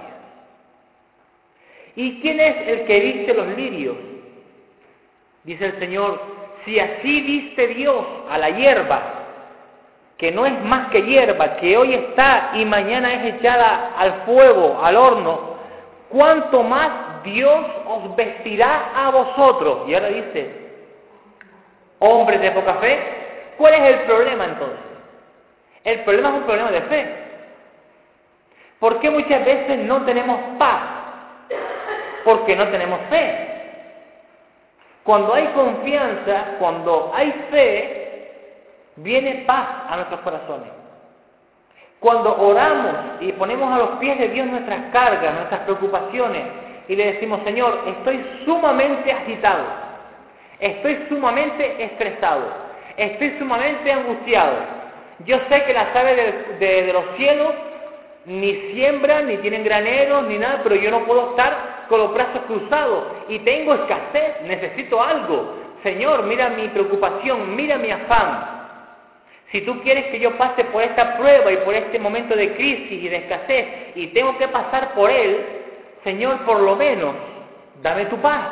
¿Y quién es el que viste los lirios? Dice el Señor, si así viste Dios a la hierba, que no es más que hierba, que hoy está y mañana es echada al fuego, al horno, ¿cuánto más Dios os vestirá a vosotros? Y ahora dice, hombres de poca fe, ¿cuál es el problema entonces? El problema es un problema de fe. ¿Por qué muchas veces no tenemos paz? Porque no tenemos fe. Cuando hay confianza, cuando hay fe, viene paz a nuestros corazones. Cuando oramos y ponemos a los pies de Dios nuestras cargas, nuestras preocupaciones, y le decimos, Señor, estoy sumamente agitado, estoy sumamente estresado, estoy sumamente angustiado. Yo sé que las aves de los cielos ni siembran, ni tienen graneros, ni nada, pero yo no puedo estar con los brazos cruzados y tengo escasez, necesito algo. Señor, mira mi preocupación, mira mi afán. Si tú quieres que yo pase por esta prueba y por este momento de crisis y de escasez y tengo que pasar por él, Señor, por lo menos, dame tu paz.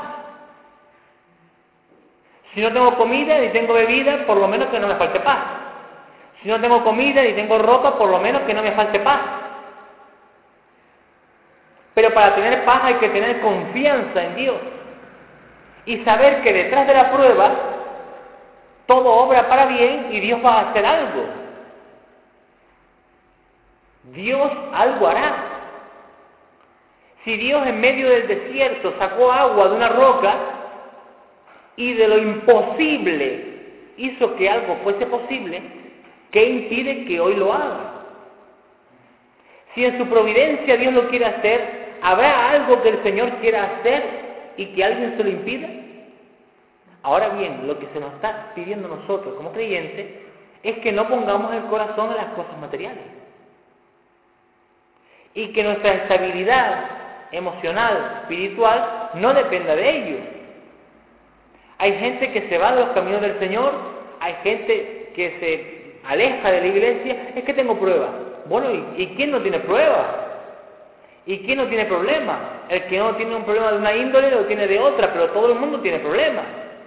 Si no tengo comida ni tengo bebida, por lo menos que no me falte paz. Si no tengo comida ni tengo ropa, por lo menos que no me falte paz. Pero para tener paz hay que tener confianza en Dios y saber que detrás de la prueba todo obra para bien y Dios va a hacer algo. Dios algo hará. Si Dios en medio del desierto sacó agua de una roca y de lo imposible hizo que algo fuese posible, ¿qué impide que hoy lo haga? Si en su providencia Dios lo quiere hacer, ¿habrá algo que el Señor quiera hacer y que alguien se lo impida? Ahora bien, lo que se nos está pidiendo a nosotros como creyentes es que no pongamos el corazón en las cosas materiales y que nuestra estabilidad emocional, espiritual, no dependa de ello. Hay gente que se va de los caminos del Señor, hay gente que se aleja de la iglesia, es que tengo pruebas. Bueno, ¿y quién no tiene pruebas? ¿Y quién no tiene problema? El que no tiene un problema de una índole lo tiene de otra, pero todo el mundo tiene problemas.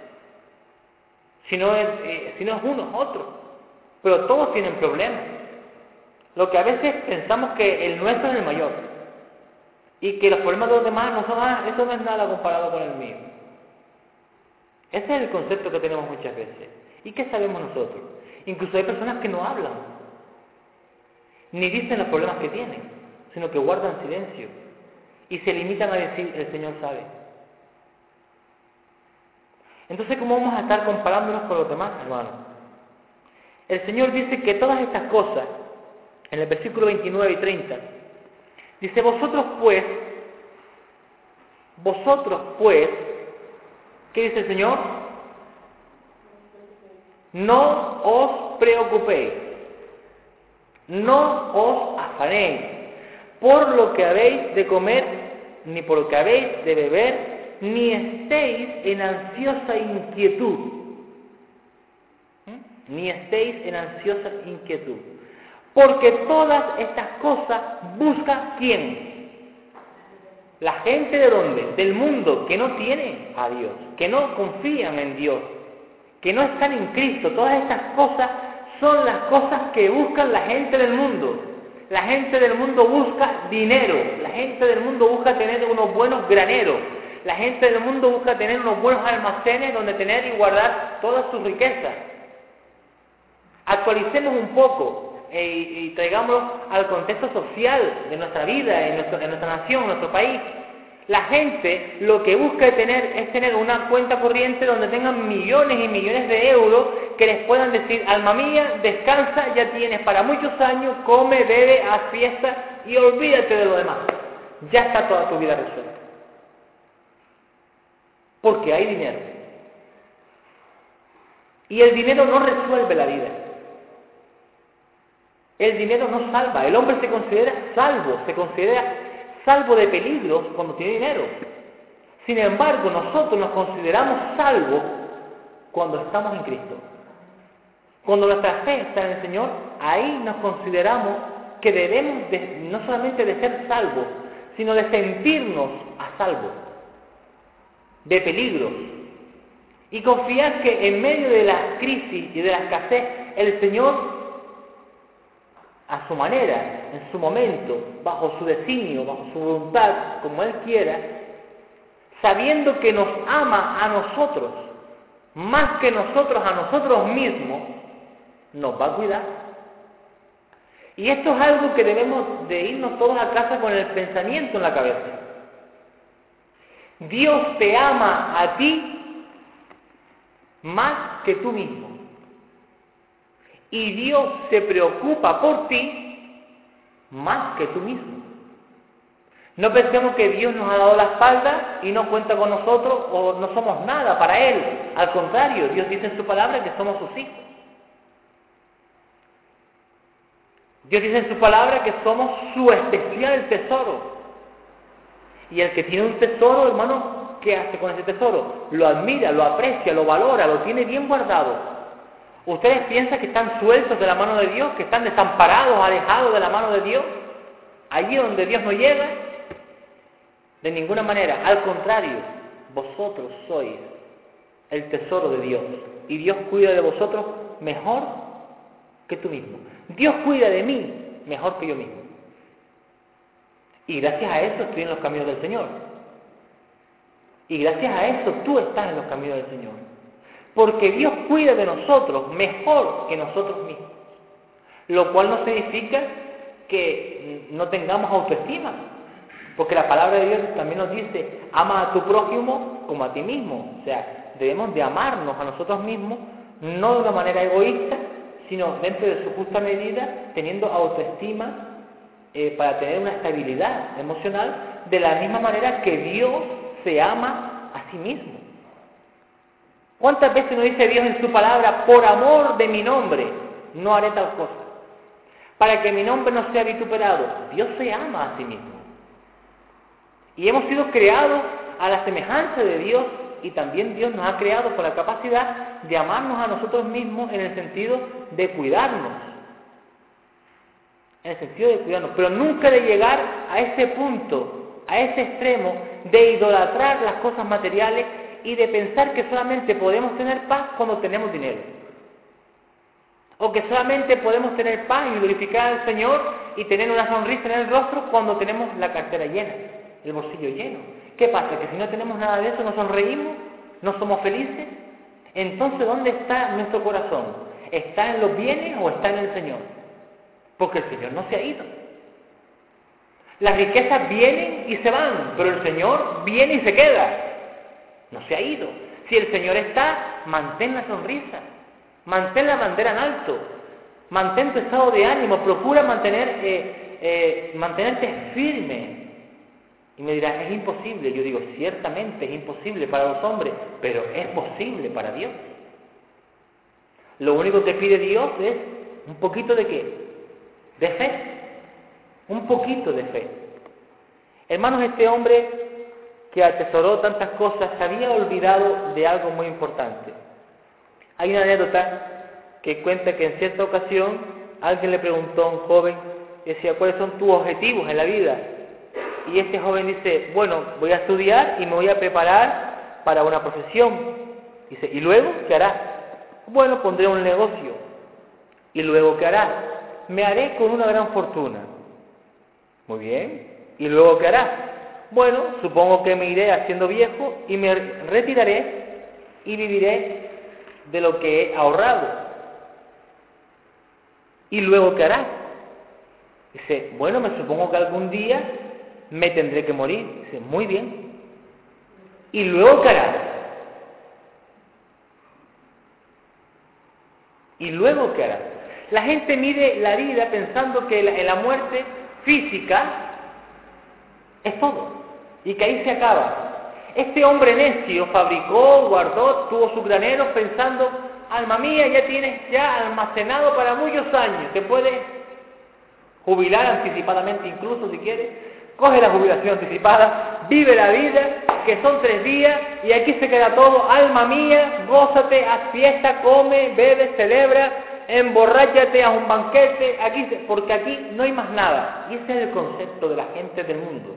Si no es uno, es otro. Pero todos tienen problemas. Lo que a veces pensamos que el nuestro es el mayor. Y que los problemas de los demás no son nada, eso no es nada comparado con el mío. Ese es el concepto que tenemos muchas veces. ¿Y qué sabemos nosotros? Incluso hay personas que no hablan, ni dicen los problemas que tienen, sino que guardan silencio y se limitan a decir, el Señor sabe. Entonces, ¿cómo vamos a estar comparándonos con los demás, hermanos? El Señor dice que todas estas cosas, en el versículo 29 y 30, dice, vosotros pues, ¿qué dice el Señor? No os preocupéis, no os afanéis por lo que habéis de comer, ni por lo que habéis de beber, ni estéis en ansiosa inquietud. Ni estéis en ansiosa inquietud. Porque todas estas cosas busca ¿quién? La gente de dónde? Del mundo, que no tiene a Dios, que no confían en Dios, que no están en Cristo. Todas estas cosas son las cosas que buscan la gente del mundo. La gente del mundo busca dinero, la gente del mundo busca tener unos buenos graneros, la gente del mundo busca tener unos buenos almacenes donde tener y guardar todas sus riquezas. Actualicemos un poco y traigámoslo al contexto social de nuestra vida, en nuestra nación, en nuestro país. La gente lo que busca es tener una cuenta corriente donde tengan millones y millones de euros que les puedan decir: alma mía, descansa, ya tienes para muchos años, come, bebe, haz fiesta y olvídate de lo demás. Ya está toda tu vida resuelta. Porque hay dinero. Y el dinero no resuelve la vida. El dinero no salva. El hombre se considera salvo de peligros cuando tiene dinero. Sin embargo, nosotros nos consideramos salvos cuando estamos en Cristo. Cuando nuestra fe está en el Señor, ahí nos consideramos que debemos no solamente de ser salvos, sino de sentirnos a salvo de peligros. Y confiar que en medio de la crisis y de la escasez, el Señor, a su manera, en su momento, bajo su designio, bajo su voluntad, como Él quiera, sabiendo que nos ama a nosotros, más que nosotros a nosotros mismos, nos va a cuidar. Y esto es algo que debemos de irnos todos a casa con el pensamiento en la cabeza. Dios te ama a ti más que tú mismo. Y Dios se preocupa por ti más que tú mismo. No pensemos que Dios nos ha dado la espalda y no cuenta con nosotros o no somos nada para Él. Al contrario, Dios dice en su palabra que somos sus hijos. Dios dice en su palabra que somos su especial tesoro. Y el que tiene un tesoro, hermano, ¿qué hace con ese tesoro? Lo admira, lo aprecia, lo valora, lo tiene bien guardado. ¿Ustedes piensan que están sueltos de la mano de Dios, que están desamparados, alejados de la mano de Dios? Allí donde Dios no llega, de ninguna manera. Al contrario, vosotros sois el tesoro de Dios. Y Dios cuida de vosotros mejor que tú mismo. Dios cuida de mí mejor que yo mismo. Y gracias a eso estoy en los caminos del Señor. Y gracias a eso tú estás en los caminos del Señor. Porque Dios cuida de nosotros mejor que nosotros mismos. Lo cual no significa que no tengamos autoestima. Porque la palabra de Dios también nos dice: ama a tu prójimo como a ti mismo. O sea, debemos de amarnos a nosotros mismos, no de una manera egoísta, sino dentro de su justa medida, teniendo autoestima para tener una estabilidad emocional, de la misma manera que Dios se ama a sí mismo. ¿Cuántas veces nos dice Dios en su palabra: por amor de mi nombre no haré tal cosa? Para que mi nombre no sea vituperado. Dios se ama a sí mismo. Y hemos sido creados a la semejanza de Dios, y también Dios nos ha creado con la capacidad de amarnos a nosotros mismos en el sentido de cuidarnos. En el sentido de cuidarnos, pero nunca de llegar a ese punto, a ese extremo de idolatrar las cosas materiales y de pensar que solamente podemos tener paz cuando tenemos dinero. O que solamente podemos tener paz y glorificar al Señor y tener una sonrisa en el rostro cuando tenemos la cartera llena, el bolsillo lleno. ¿Qué pasa? ¿Que si no tenemos nada de eso no sonreímos? ¿No somos felices? Entonces, ¿dónde está nuestro corazón? ¿Está en los bienes o está en el Señor? Porque el Señor no se ha ido. Las riquezas vienen y se van, pero el Señor viene y se queda. No se ha ido. Si el Señor está, mantén la sonrisa, mantén la bandera en alto, mantén tu estado de ánimo, procura mantenerte firme. Y me dirás: es imposible. Yo digo: ciertamente es imposible para los hombres, pero es posible para Dios. Lo único que pide Dios es un poquito de ¿qué? De fe. Un poquito de fe. Hermanos, este hombre que atesoró tantas cosas se había olvidado de algo muy importante. Hay una anécdota que cuenta que en cierta ocasión alguien le preguntó a un joven, decía, ¿cuáles son tus objetivos en la vida? Y este joven dice, bueno, voy a estudiar y me voy a preparar para una profesión. Dice, ¿y luego qué harás? Bueno, pondré un negocio. ¿Y luego qué harás? Me haré con una gran fortuna. Muy bien. ¿Y luego qué harás? Bueno, supongo que me iré haciendo viejo y me retiraré y viviré de lo que he ahorrado. ¿Y luego qué harás? Dice, bueno, me supongo que algún día me tendré que morir. Dice, muy bien. ¿Y luego qué harás? ¿Y luego qué harás? La gente mide la vida pensando que la muerte física es todo y que ahí se acaba. Este hombre necio fabricó, guardó, tuvo sus graneros pensando, alma mía, ya tienes ya almacenado para muchos años, te puedes jubilar anticipadamente incluso si quieres, coge la jubilación anticipada, vive la vida, que son 3 días y aquí se queda todo, alma mía, gózate, haz fiesta, come, bebe, celebra, emborráchate, haz un banquete, porque aquí no hay más nada. Y ese es el concepto de la gente del mundo.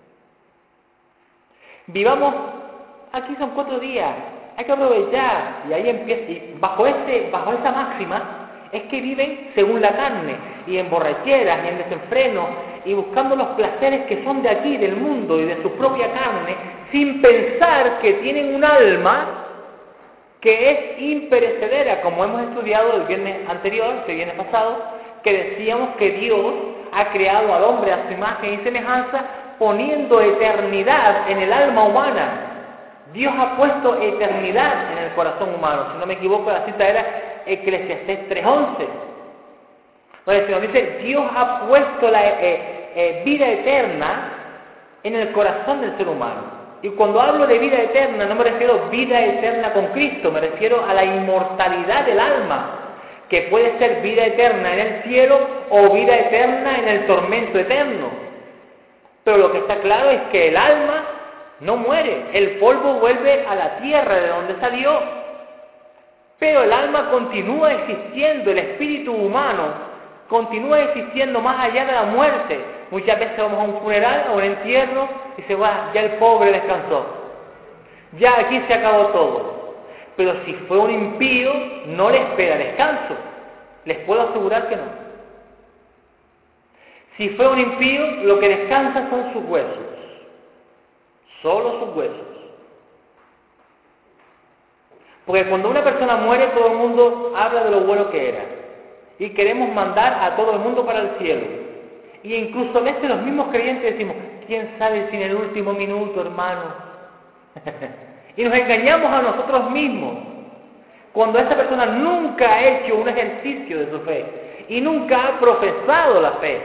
Vivamos, aquí son 4 días, hay que aprovechar, y ahí empieza, y bajo esa máxima, es que viven según la carne, y en borracheras, y en desenfrenos, y buscando los placeres que son de aquí, del mundo, y de su propia carne, sin pensar que tienen un alma que es imperecedera, como hemos estudiado el viernes anterior, el viernes pasado, que decíamos que Dios ha creado al hombre a su imagen y semejanza, poniendo eternidad en el alma humana. Dios ha puesto eternidad en el corazón humano. Si no me equivoco, la cita era Eclesiastés 3:11. Entonces, se nos dice, Dios ha puesto la vida eterna en el corazón del ser humano. Y cuando hablo de vida eterna, no me refiero a vida eterna con Cristo, me refiero a la inmortalidad del alma, que puede ser vida eterna en el cielo o vida eterna en el tormento eterno. Pero lo que está claro es que el alma no muere, el polvo vuelve a la tierra de donde salió, pero el alma continúa existiendo, el espíritu humano continúa existiendo más allá de la muerte. Muchas veces vamos a un funeral, a un entierro, y se va, ya el pobre descansó, ya aquí se acabó todo. Pero si fue un impío, no le espera descanso, les puedo asegurar que no. Si fue un impío, lo que descansa son sus huesos, solo sus huesos. Porque cuando una persona muere, todo el mundo habla de lo bueno que era. Y queremos mandar a todo el mundo para el cielo. Y incluso a veces los mismos creyentes decimos, ¿quién sabe si en el último minuto, hermano? Y nos engañamos a nosotros mismos. Cuando esa persona nunca ha hecho un ejercicio de su fe. Y nunca ha profesado la fe.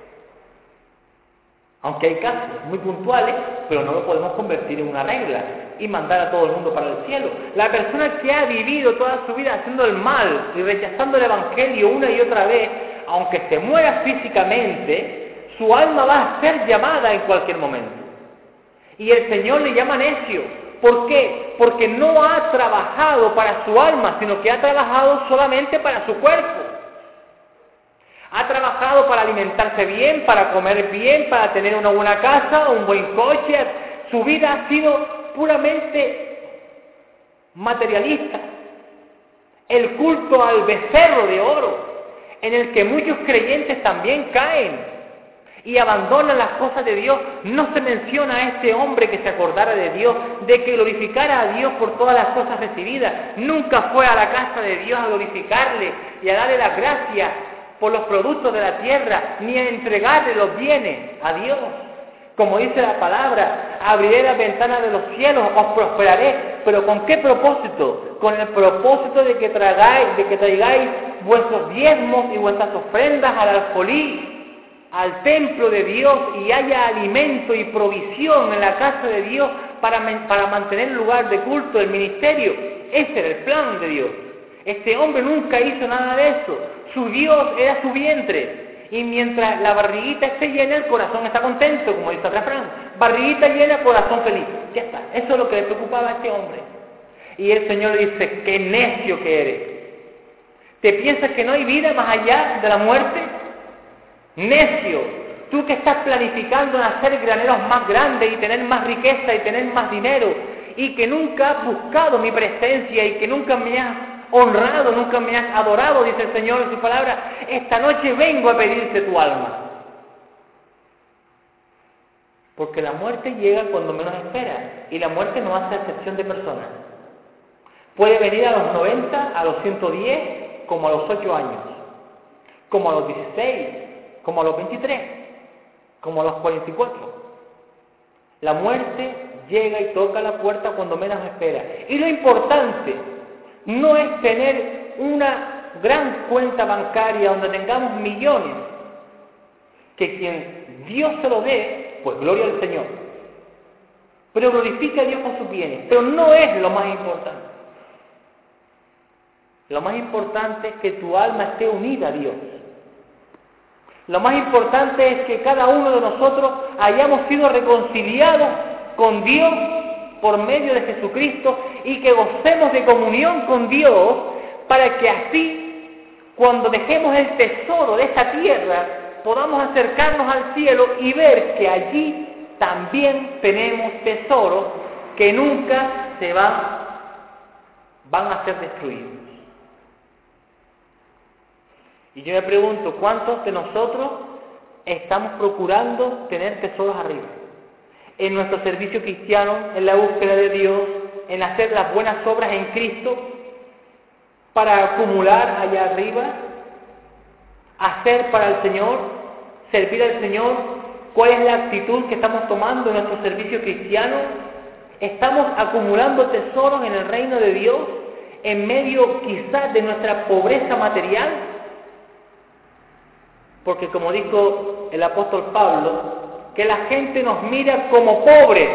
Aunque hay casos muy puntuales, pero no lo podemos convertir en una regla y mandar a todo el mundo para el cielo. La persona que ha vivido toda su vida haciendo el mal y rechazando el Evangelio una y otra vez, aunque se muera físicamente, su alma va a ser llamada en cualquier momento. Y el Señor le llama necio. ¿Por qué? Porque no ha trabajado para su alma, sino que ha trabajado solamente para su cuerpo. Ha trabajado para alimentarse bien, para comer bien, para tener una buena casa, un buen coche. Su vida ha sido puramente materialista. El culto al becerro de oro, en el que muchos creyentes también caen y abandonan las cosas de Dios. No se menciona a este hombre que se acordara de Dios, de que glorificara a Dios por todas las cosas recibidas. Nunca fue a la casa de Dios a glorificarle y a darle las gracias por los productos de la tierra, ni a entregarle los bienes a Dios. Como dice la palabra, abriré las ventanas de los cielos, os prosperaré. ¿Pero con qué propósito? Con el propósito de que traigáis vuestros diezmos y vuestras ofrendas al alfolí, al templo de Dios, y haya alimento y provisión en la casa de Dios para mantener el lugar de culto, el ministerio. Ese era el plan de Dios. Este hombre nunca hizo nada de eso. Su Dios era su vientre. Y mientras la barriguita esté llena, el corazón está contento, como dice el refrán. Barriguita llena, corazón feliz. Ya está. Eso es lo que le preocupaba a este hombre. Y el Señor le dice, qué necio que eres. ¿Te piensas que no hay vida más allá de la muerte? Necio, tú que estás planificando en hacer graneros más grandes y tener más riqueza y tener más dinero, y que nunca has buscado mi presencia y que nunca me has honrado, nunca me has adorado, dice el Señor en su palabra, esta noche vengo a pedirte tu alma. Porque la muerte llega cuando menos esperas, y la muerte no hace excepción de personas. Puede venir a los 90, a los 110, como a los 8 años, como a los 16, como a los 23, como a los 44. La muerte llega y toca la puerta cuando menos espera. Y lo importante no es tener una gran cuenta bancaria donde tengamos millones, que quien Dios se lo dé, pues gloria al Señor. Pero glorifica a Dios con sus bienes. Pero no es lo más importante. Lo más importante es que tu alma esté unida a Dios. Lo más importante es que cada uno de nosotros hayamos sido reconciliados con Dios por medio de Jesucristo y que gocemos de comunión con Dios para que así, cuando dejemos el tesoro de esta tierra, podamos acercarnos al cielo y ver que allí también tenemos tesoros que nunca van a ser destruidos. Y yo me pregunto, ¿cuántos de nosotros estamos procurando tener tesoros arriba? En nuestro servicio cristiano, en la búsqueda de Dios, en hacer las buenas obras en Cristo, para acumular allá arriba, hacer para el Señor, servir al Señor. ¿Cuál es la actitud que estamos tomando en nuestro servicio cristiano? ¿Estamos acumulando tesoros en el reino de Dios en medio quizás de nuestra pobreza material? Porque como dijo el apóstol Pablo, que la gente nos mira como pobres,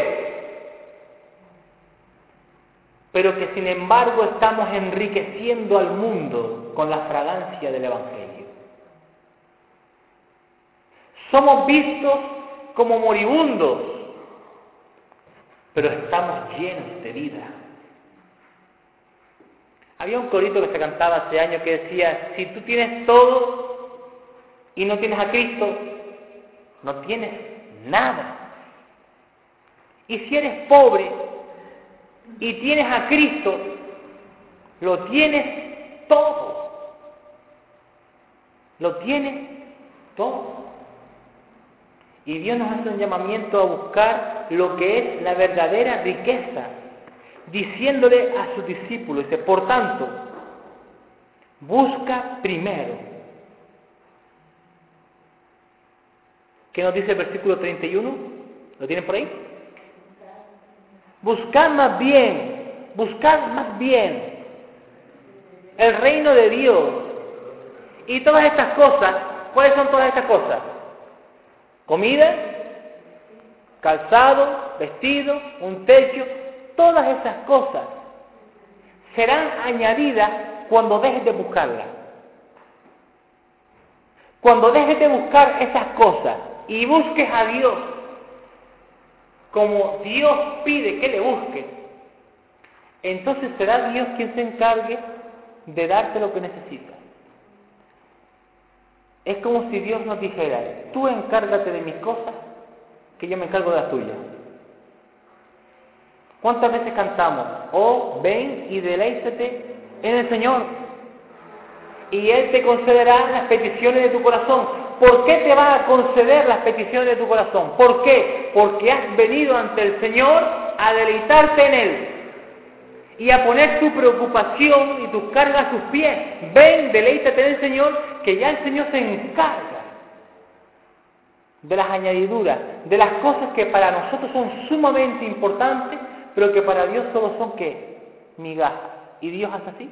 pero que sin embargo estamos enriqueciendo al mundo con la fragancia del Evangelio. Somos vistos como moribundos, pero estamos llenos de vida. Había un corito que se cantaba hace años que decía, si tú tienes todo y no tienes a Cristo, no tienes nada. Y si eres pobre y tienes a Cristo, lo tienes todo. Lo tienes todo. Y Dios nos hace un llamamiento a buscar lo que es la verdadera riqueza, diciéndole a sus discípulos, dice, por tanto, busca primero. ¿Qué nos dice el versículo 31? ¿Lo tienen por ahí? Buscad más bien el reino de Dios. Y todas estas cosas, ¿cuáles son todas estas cosas? Comida, calzado, vestido, un techo, todas esas cosas serán añadidas cuando dejes de buscarlas. Cuando dejes de buscar esas cosas y busques a Dios como Dios pide que le busques, entonces será Dios quien se encargue de darte lo que necesitas. Es como si Dios nos dijera, tú encárgate de mis cosas, que yo me encargo de las tuyas. ¿Cuántas veces cantamos? Oh, ven y deleítate en el Señor, y Él te concederá las peticiones de tu corazón. ¿Por qué te va a conceder las peticiones de tu corazón? ¿Por qué? Porque has venido ante el Señor a deleitarte en Él y a poner tu preocupación y tus cargas a sus pies. Ven, deleítate en el Señor, que ya el Señor se encarga de las añadiduras, de las cosas que para nosotros son sumamente importantes, pero que para Dios solo son, ¿qué? Migajas. ¿Y Dios hace así?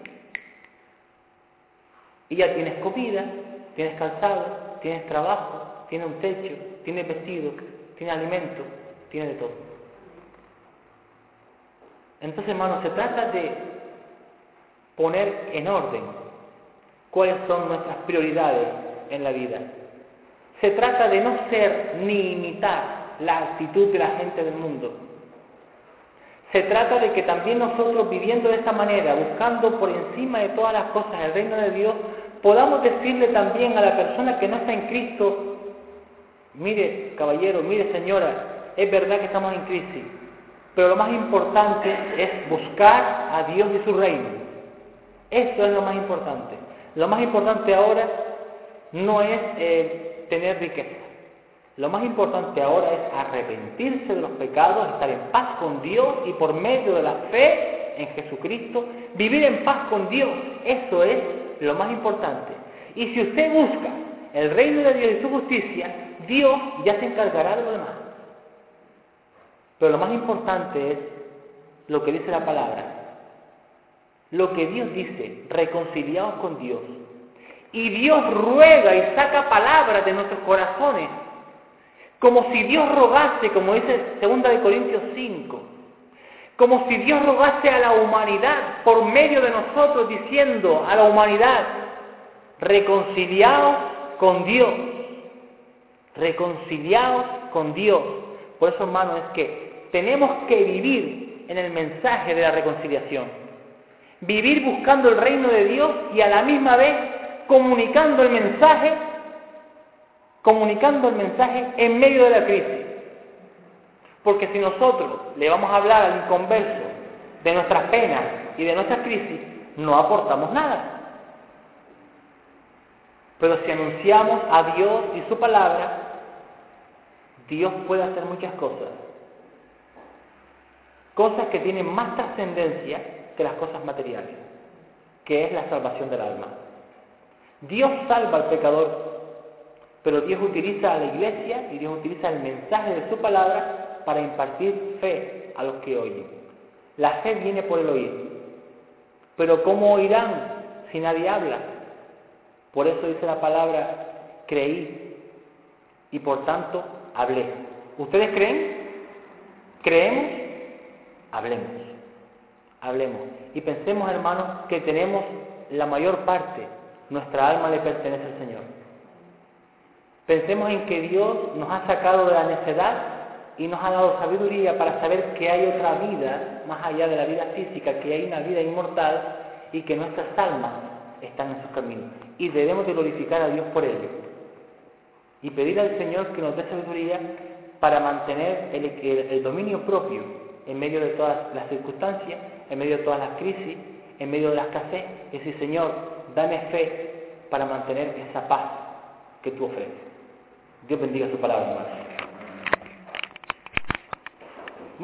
Y ya tienes comida, tienes calzado, tienes trabajo, tienes un techo, tienes vestido, tienes alimento, tienes de todo. Entonces, hermanos, se trata de poner en orden cuáles son nuestras prioridades en la vida. Se trata de no ser ni imitar la actitud de la gente del mundo. Se trata de que también nosotros, viviendo de esta manera, buscando por encima de todas las cosas el reino de Dios, podamos decirle también a la persona que no está en Cristo: mire, caballero, mire, señora, es verdad que estamos en crisis, pero lo más importante es buscar a Dios y su reino. Eso es lo más importante. Lo más importante ahora no es tener riqueza. Lo más importante ahora es arrepentirse de los pecados, estar en paz con Dios y por medio de la fe en Jesucristo, vivir en paz con Dios. Eso es lo más importante. Y si usted busca el reino de Dios y su justicia, Dios ya se encargará de lo demás. Pero lo más importante es lo que dice la palabra. Lo que Dios dice: reconciliaos con Dios. Y Dios ruega y saca palabras de nuestros corazones, como si Dios rogase, como dice 2 Corintios 5, como si Dios rogase a la humanidad por medio de nosotros, diciendo a la humanidad: reconciliaos con Dios, reconciliaos con Dios. Por eso, hermanos, es que tenemos que vivir en el mensaje de la reconciliación, vivir buscando el reino de Dios y a la misma vez comunicando el mensaje en medio de la crisis. Porque si nosotros le vamos a hablar al inconverso de nuestras penas y de nuestras crisis, no aportamos nada. Pero si anunciamos a Dios y su palabra, Dios puede hacer muchas cosas. Cosas que tienen más trascendencia que las cosas materiales, que es la salvación del alma. Dios salva al pecador, pero Dios utiliza a la iglesia y Dios utiliza el mensaje de su palabra para impartir fe a los que oyen. La fe viene por el oír. Pero ¿cómo oirán si nadie habla? Por eso dice la palabra: creí y por tanto hablé. ¿Ustedes creen? ¿Creemos? Hablemos. Y pensemos, hermanos, que tenemos la mayor parte. Nuestra alma le pertenece al Señor. Pensemos en que Dios nos ha sacado de la necedad y nos ha dado sabiduría para saber que hay otra vida, más allá de la vida física, que hay una vida inmortal y que nuestras almas están en sus caminos. Y debemos de glorificar a Dios por ello. Y pedir al Señor que nos dé sabiduría para mantener el dominio propio en medio de todas las circunstancias, en medio de todas las crisis, en medio de la escasez. Y decir: Señor, dame fe para mantener esa paz que tú ofreces. Dios bendiga su palabra, hermano.